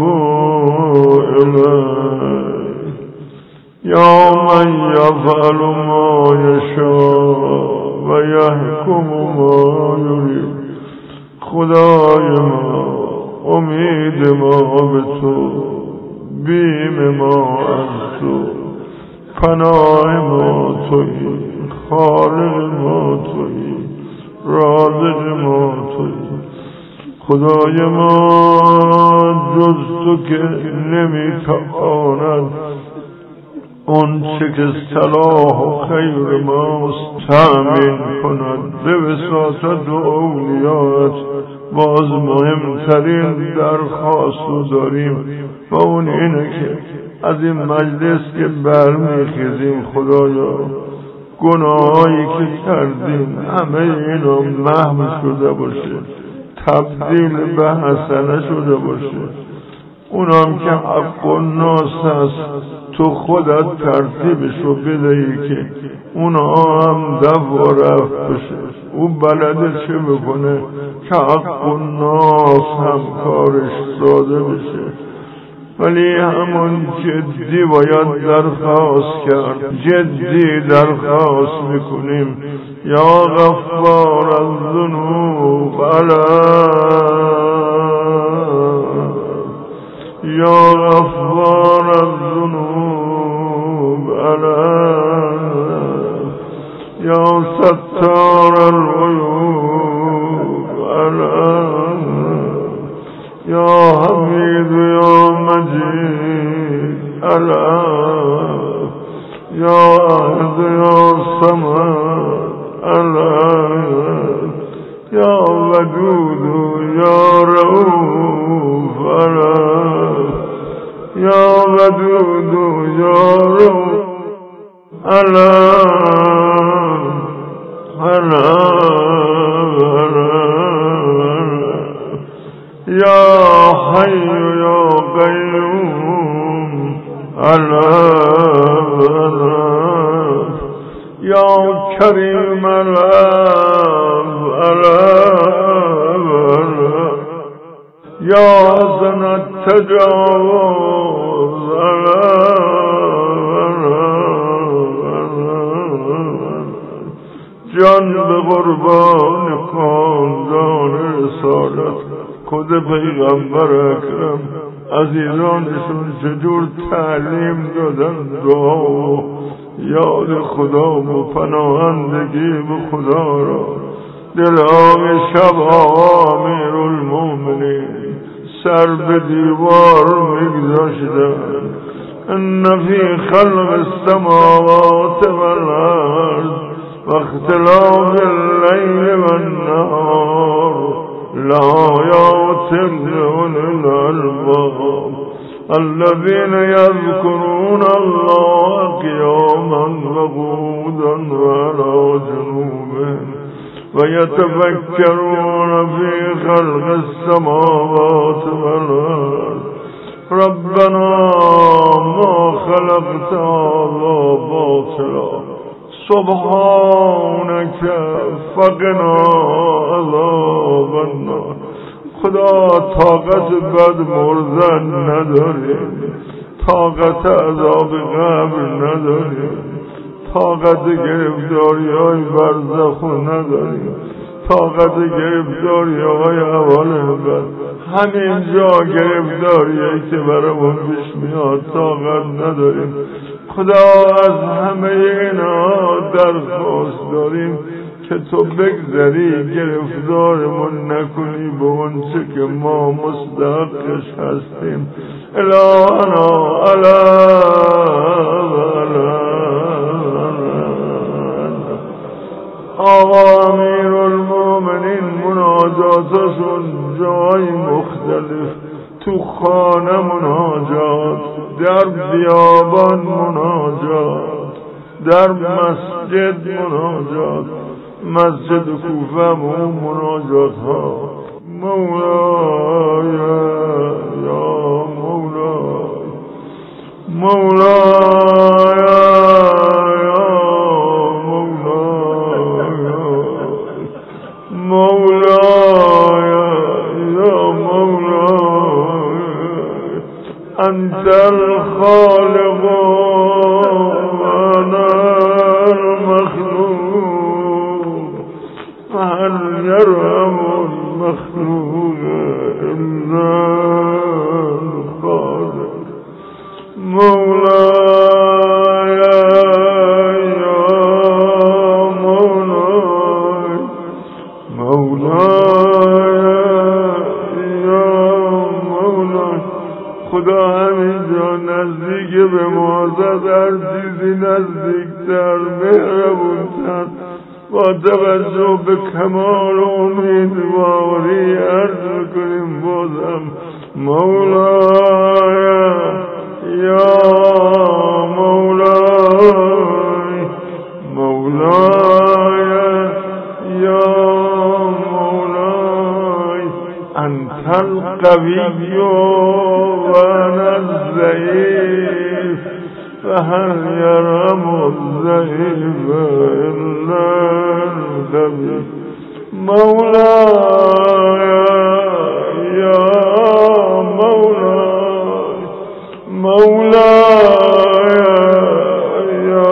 الیه یا من یفعل ما یشاء و یحکم ما یرید خدای ما امید ما به تو بیم ما از تو پناه ما تویی خالق ما تویی رازق ما تویی خدای ما جز تو که نمیتواند اون چه که صلاح و خیر ماست تأمین کند به وساطت و اولیات باز مهمترین درخواست رو داریم و اون اینه که از این مجلس که برمیخیزیم خدایا گناهایی که کردیم همه اینا محو شده باشه تبدیل به حسنه شده باشه اونام که حق و ناس هست تو خودت ترتیبشو بدهی که اونا هم دفع و رفت بشه او بلده چه بکنه که حق و ناس هم کارش ساده بشه ولی همون جدی باید درخواست کرد جدی درخواست میکنیم یا غفار الذنوب یا غفار الذنوب یا ستار العیوب یا حمید یا مجید یا احد یا صمد یا ودود یا رؤوف یا ودود یا رؤوف یا حی یا قیوم یا کریم یا حسن التجاوز جان به قربان خاندان رسالت خود پیغمبر اکرم عزیزانشون چجور تعلیم دادن دعا و یاد خدا و پناهندگی به خدا را دلهای شب امیر المؤمنین سر به دیوار میگذاشتن ان فی خلق السماوات والارض واختلاف الليل والنهار لآيات لأولي الألباب الذين يذكرون الله قياما وقعودا وعلى جنوبهم ويتفكرون في خلق السماوات والأرض ربنا ما خلقت هذا باطلا سبحانك فقنا عذاب النار خدا طاقت بد مردن نداریم طاقت عذاب قبر نداریم طاقت گرفتاری های برزخ نداریم طاقت گرفتاری های اول بعد همین جا گرفتاریه که برامون پیش میاد طاقت نداریم خدا از همه اینا درخواست داریم که تو بگذری گرفتارمون نکنی به اون چه که ما مستحقش هستیم الهنا آقا امیر المؤمنین مناجاتشون جای مختلف تو خانه مناجات در بیابان مناجات در مسجد مناجات مسجد کوفه و مناجات ها مولا انت الخالق وانا المخلوق هل يرحم المخلوق الا الخالق مولاي يا مولاي مولاي خدا همینجا نزدیک به ما زد، هر چیزی نزدیکتر مهربونتر با توجه به کمال امیدواری عرض کنیم بازم مولاي یا مولاي مولاي یا مولاي انت القوی و انا الضعیف فهل يرحم الضعیف الا القوی مولاي یا مولاي مولاي یا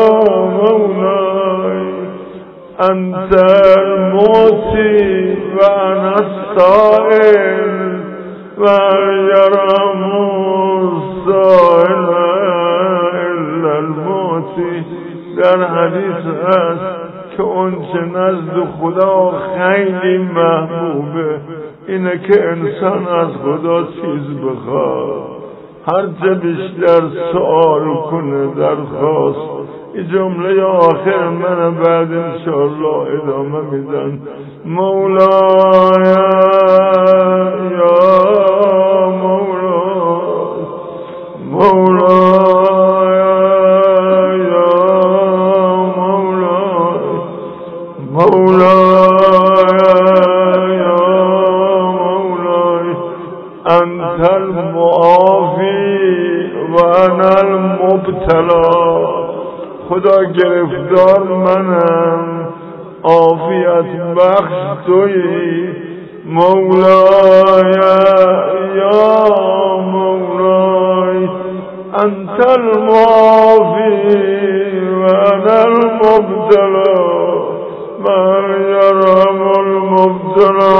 مولاي انت الموتی و انا السائل و یرحم السائل الا الموتی. در حدیث هست که اون چه نزد خدا خیلی محبوبه اینه که انسان از خدا چیز بخواد، هرچه بیشتر سوال کنه درخواست. این جمله آخر من بعد انشاءالله ادامه میدن مولاي یا مولاي مولاي یا مولاي مولاي یا مولاي انت المعافی و انا المبتلا. خدا گرفتار منم، عافیت بخش تویی مولاي یا مولاي انت المعافی و انا المبتلا من یرحم المبتلا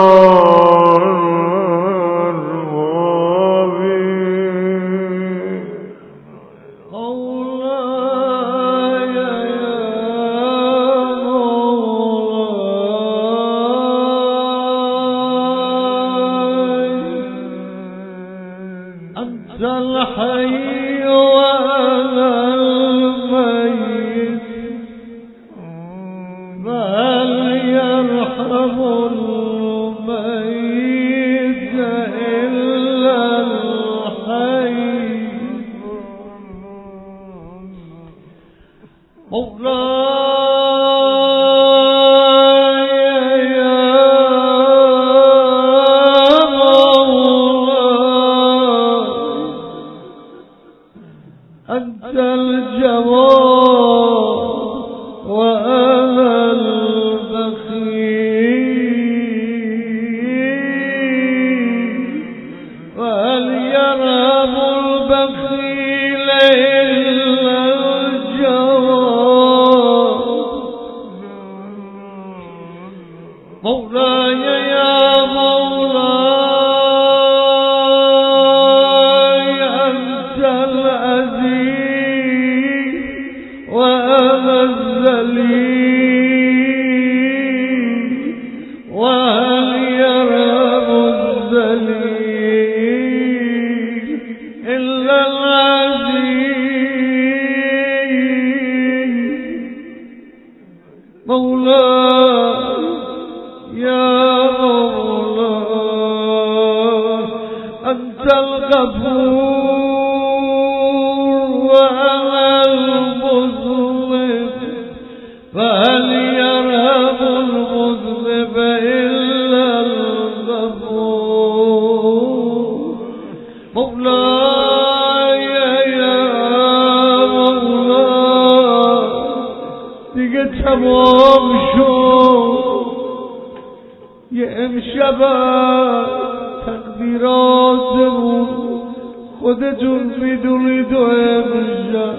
خودتون میدونید و امشب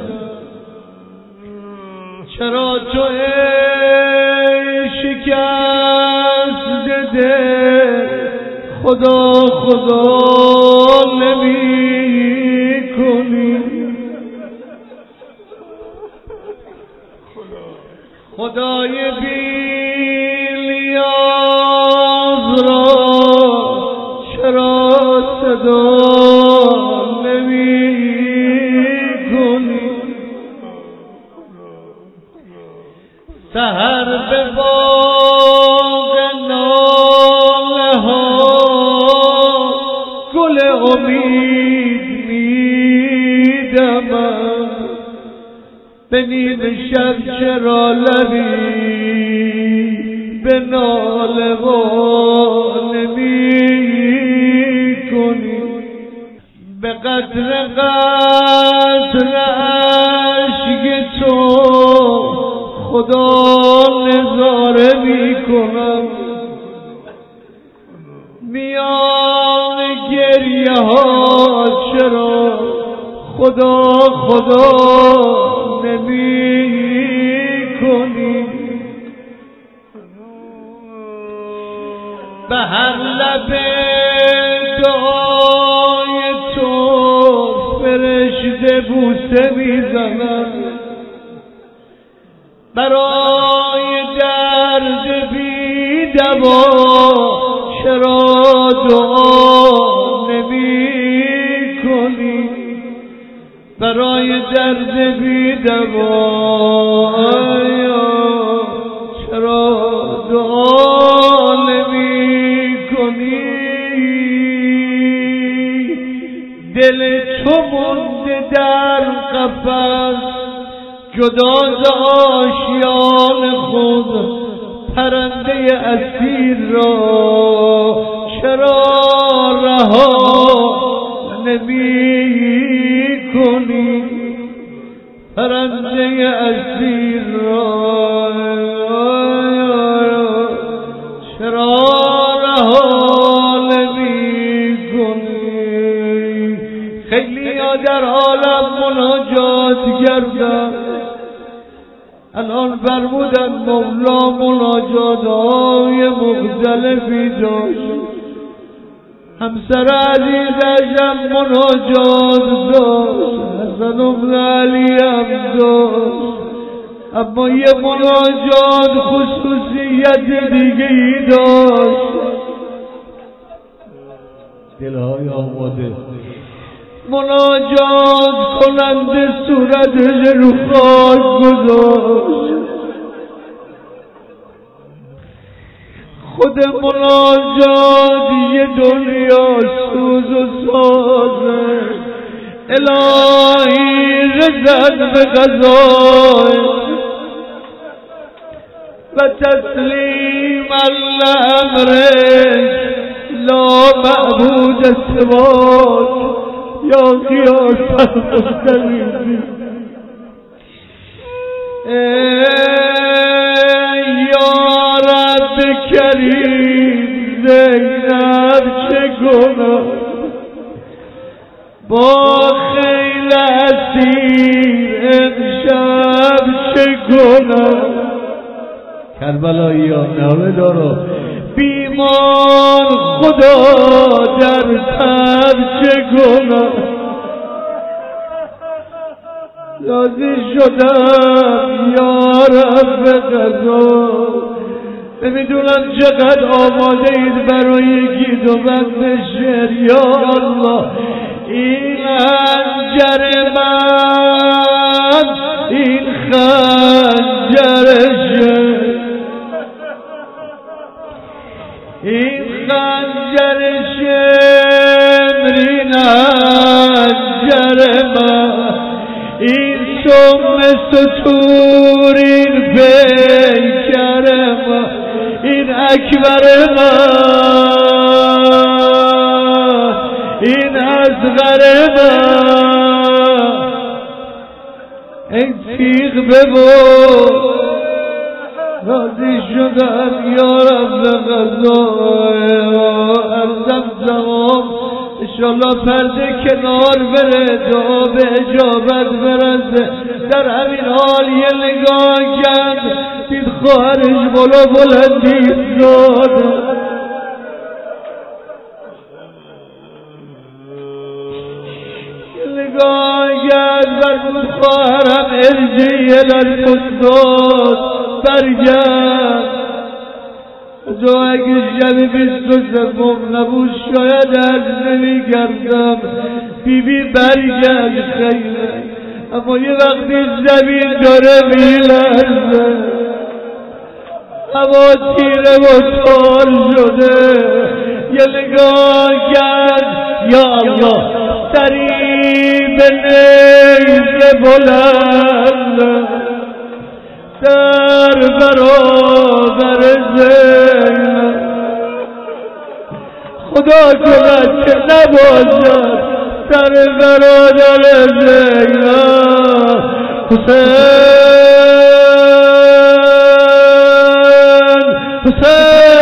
چرا تو ای شکست دل خدا خدا نمی کنی خدای بی‌نیاز را چرا صدا نمی کنی سحر به باغ ناله ها گل امید میدمم به نیم شب چرا لبی به ناله وا نمی کنی به قطر قطر اشک تو خدا نظاره می کنم میان گریه ها چرا خدا خدا نمی کنی به هر لب دعای تو فرشته بوسه میزنم برای درد بی دوا چرا دعا نمی کنی برای درد بی دوا چرا دعا نمی کنی دل تو مونده در قفس جدا ز آشیان خود پرنده اسیر را چرا رها نمی کنی پرنده اسیر را چرا رها نمی کنی خیلی ها در عالم مناجات کردن الان فرمودن مولا مناجات‌های مختلفی داشت همسر عزیزشم مناجات داشت حسن بن علی هم داشت اما یه مناجات خصوصیت دیگه ای داشت دلهای آماده مناجات کننده صورتش رو خاک گذاشت خود مناجات یه دنیا سوز و سازه الهی رضت به قضای و تسلیم الامرش لا معبود سواک یا قیاس المستقیم یا رب کریم زینب چه گناه با خیل اسیر امشب چه گناه کربلایی ها نوه دارو بیمار خدا در تب چه گناه راضی شدم یا رب قضا نمیدونم چقدر آماده اید برای گید و بند شعر یا الله این خنجر من این خنجر این خنجر شمرین خنجر من این سم ستور این پیکر من این اکبر من این اصغر من این تیغ ببر راضی شدم یا رب قضای ارزم زمان انشالله پرده کنار بره، دعا به اجابت برسه. در همین حال یه نگاه کرد، دید خواهرش بالا بلندی ایستاده. یه نگاه کرد فرمود خواهرم ارجعی الالفستاد، برگرد. تو اگه شب 23 نبود شاید عرض نمی کردم بیبی برگشت خیره، اما یه وقتی زمین داره میلرزه، هوا تیره و تار شده. یه نگاه کرد، یا الله سریع به نیزه بلند در برابر زینب. خدا کند که نباشد در برادر زینب. حسین حسین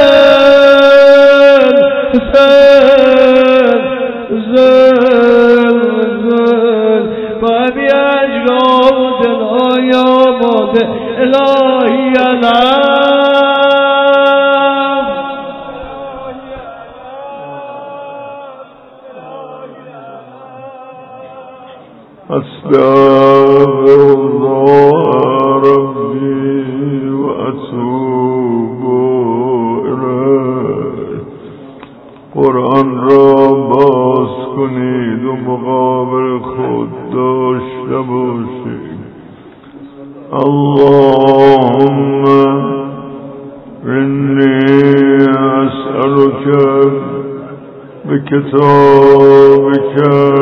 حسین حسین با همی اشگاه و دلهای آماده الهی علم. استغفر الله ربی و اتوب الیه. قرآن را باز کنید و مقابل خود داشته باشید. اللهم انی اسألک بکتابک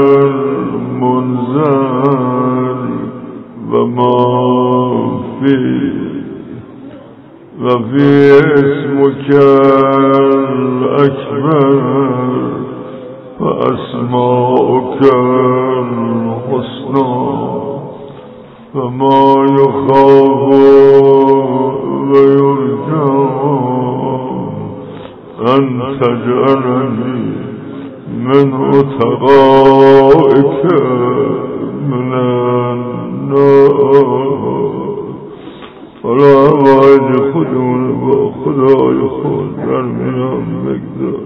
المنزل و ما فی و فی اسمک الاکبر و اسماؤک الحسنى و ما یخاف و یرجى ان تجعلنی من اتقائک من النار. حالا عواید خودمون با خدای خود در میان بگذار.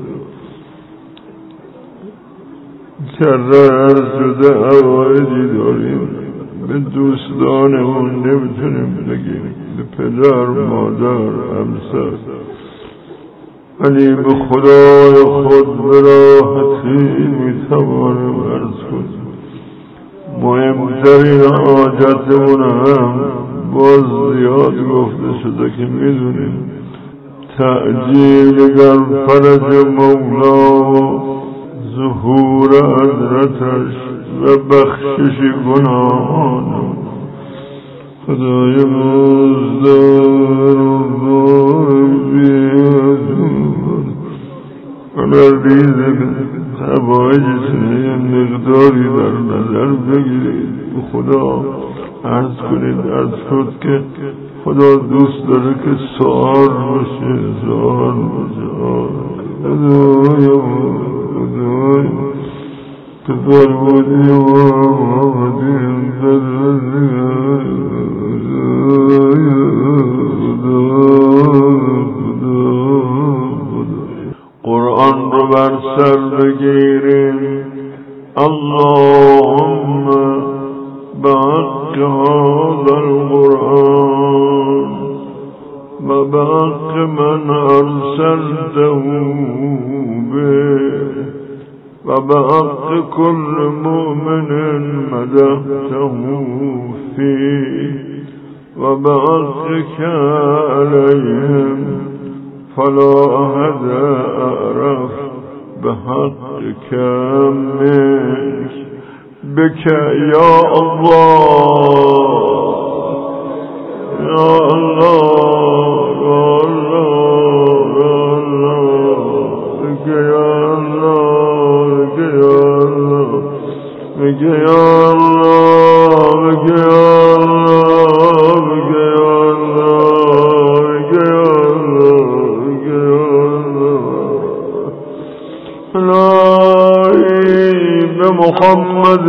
کرده شده عوایدی داریم، به دوستانمون نمیتونیم بگیم، به پدر مادر همسر، ولی به خدای خود به راحتی میتوانیم عرض کنیم. مهمترین حاجتمون هم باز زیاد گفته شده که میدونیم، تعجیل در فرج مولا و ظهور حضرتش و بخشش گناهان. خدای مزدار اگر ریزه حوایجتونه یه مقداری در نظر بگیرید، خدا عرض کنید، عرض کنید که خدا دوست داره که سوال باشه، سوال باشه. خدای که فرمودی قرآن رو بر سر بگیریم. اللهم بحق هذا القرآن و بحق من ارسلته به و بحق كل مؤمن مدحته فيه و بحقك عليهم فلا أحد أعرف بحقك منك بك يا الله يا الله يا الله بك يا الله بك يا الله بك يا الله بك يا الله بك يا الله الهی به محمد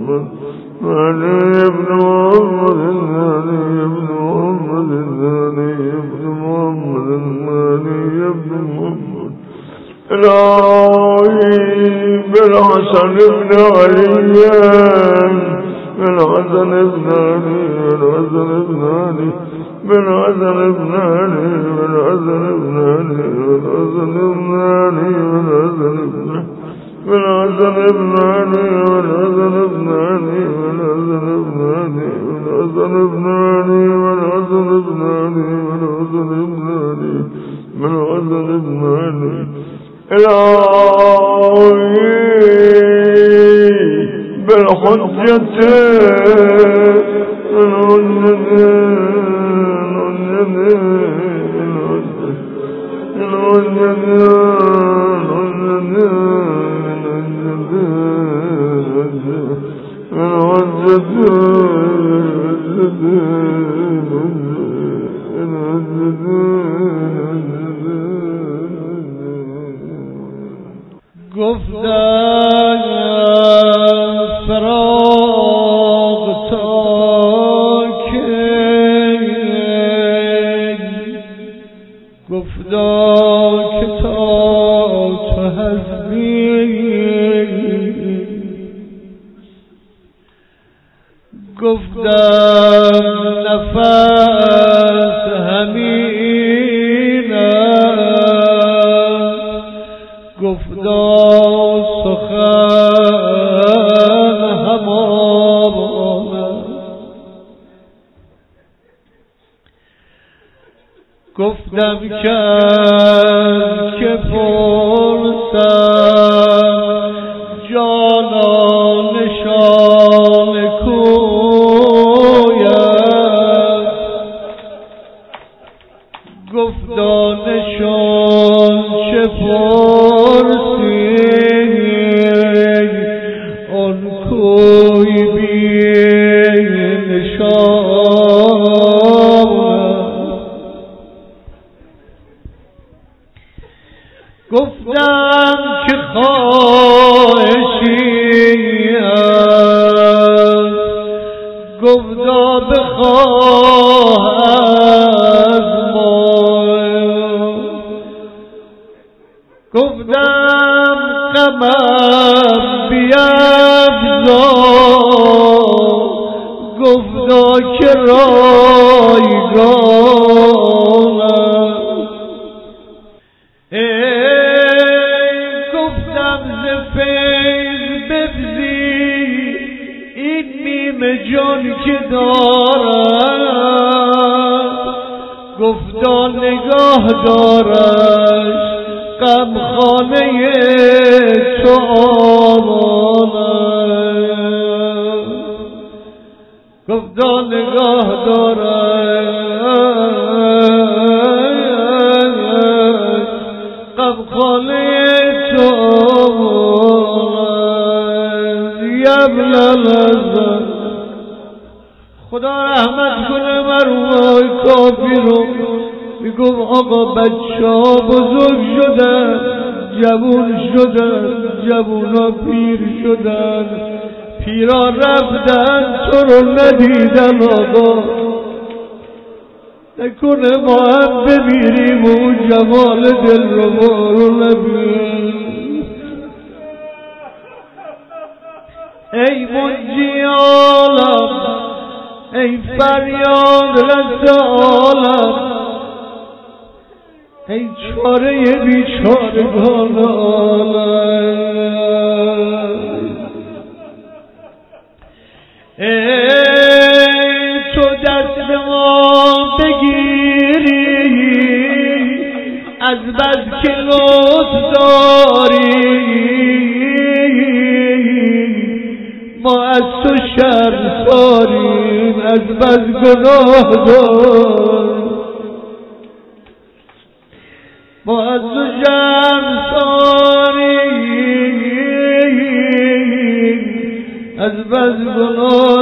بالحسن بن علي بالحسن بن علي بالحسن بن علي بالحسن بن علي بالحسن بن علي بالحسن بن علي بالحسن بن بالحسن بن علي بالحسن بن علي بالحسن بن علي بالحسن بن علي بالحسن بن علي بالحسن بن علي بالحسن بن علي إلهي بالحجة گفتن فراق تا که گفتا که تا تو هستی گفتم نفس همینه گفتا سخن همانه گفتم که پرسم جانا نشان کویم گفتا نشان چه پرسی آن کوی بی نشان گفتم که خواهشی است گفتا بخواه از ما گفتم غمم بیفزا گفتا که رایگانم گفتم ز فیض ببزی این نیمه جان که دارد گفتا نگاه دارش غمخانه تو آمانم گفتا نگاه دارش غمخانه تو آمانم یبن الحسن خدا رحمت کنه مروای کافی رو میگم آقا بچه ها بزرگ شدن جوون شدن جوونا پیر شدن پیرا رفتن تو رو ندیدن آقا نکنه ما هم بمیریم و جمال دل رو نبینیم ای منجی عالم ای فریاد رس عالم ای چاره بیچارگان عالم ای تو دست ما بگیری از بس که لطف داری ما از تو شرمساریم از بس گناه داریم ما از تو شرمساریم از بس گناه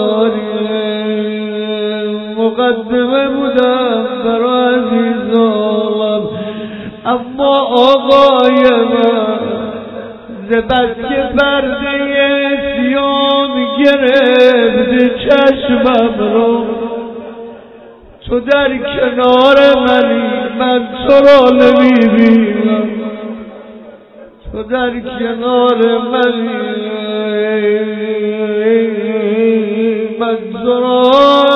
داریم مقدمه بودم برای عزیزانم اما آقای من ز بس که پرده سیان گرفتی چشمم رو، تو در کنار منی من تو را نمیبینم، تو در کنار منی من تو را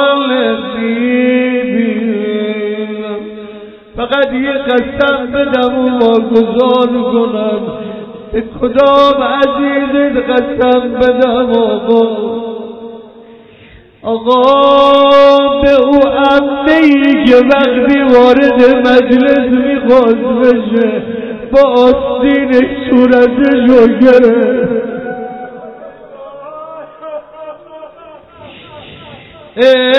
نمیبینم. فقط یه قسم بدم و واگذار کنم، به کدام عزیزت قسم بدم آقا به او عمه‌ای که وقتی وارد مجلس میخواست بشه با آستینش صورتشو گرفت. ای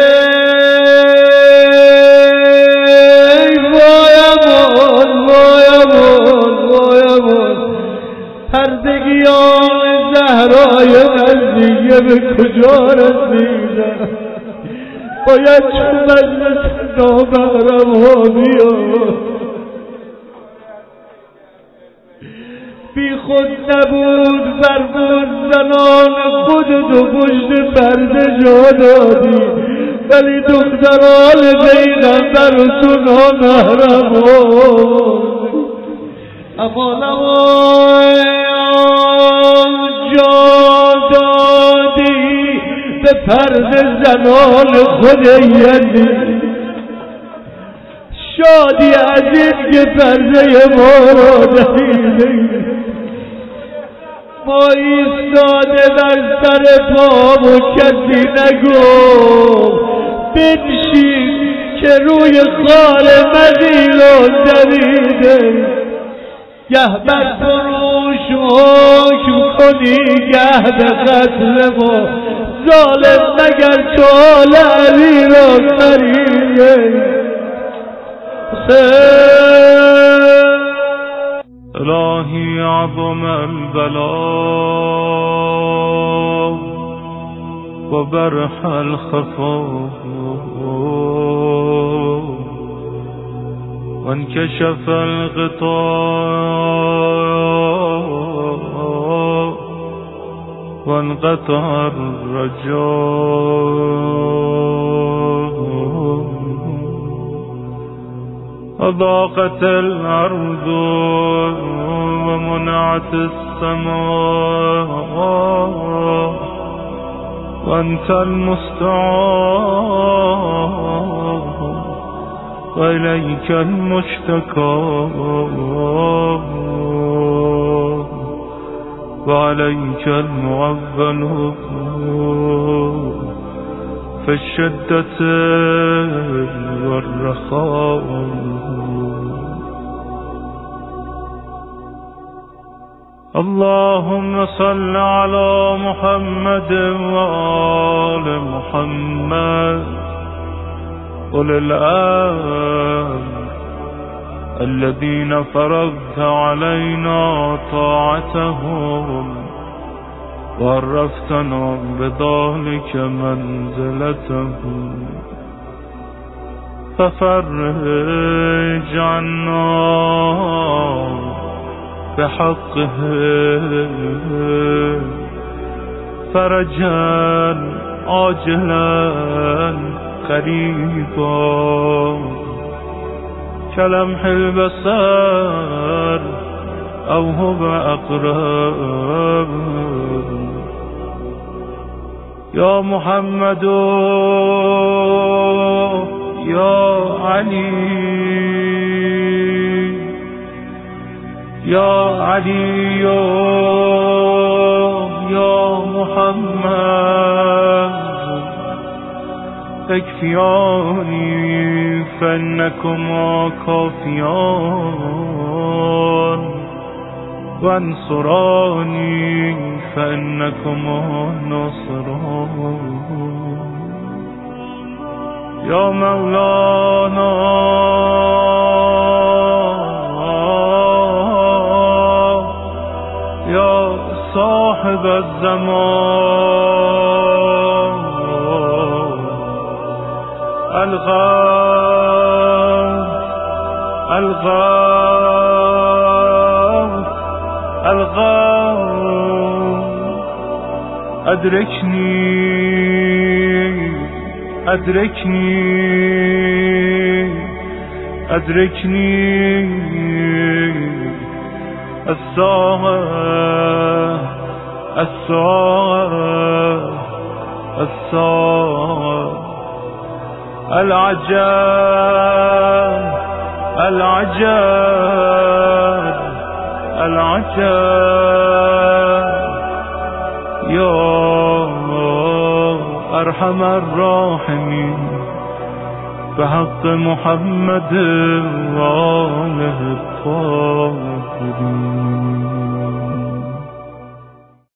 وایمون وایمون وایمون، پردگیان زهرای نزدیکه به کجا رسیدن؟ باید چون مجلس نامحرم ها بیاد. بی خود نبود فرمود زنان خودتو پشت پرده جا دادی، ولی دختران پیغمبر تو نامحرم ها اما جا دادی به پرده زنان خود یعنی شادی از این که پرده ما را دهیده، ما ایستاده بر سر پا و کسی نگفت بنشین که روی خال مغیران دویده. گه بر فروش حکم کنی گه به قتل ما، ظالم مگر تو حال علی را خریده. الهی عظم البلاء و برح الخفا وانكشف الغطاء وانقطع الرجاء وضاقت الأرض ومنعت السماء وأنت المستعان وإليك المشتكى وعليك المعول في الشدة والرخاء. اللهم صل على محمد وآل محمد أولي الأمر الذين فرضت علينا طاعتهم وعرفتنا بذلك منزلتهم، ففرج عنا بحقهم فرجا عاجلا قريبا كلمح البصر أو هو أقرب. يا محمد يا علي يا علي يا محمد اكفياني فإنكما كافيان وانصراني فإنكما ناصران. يا مولانا يا صاحب الزمان الغوث الغوث الغوث أدركني الساعة العجب يا أرحم الراحمين بحق محمد وآله الطاهرين.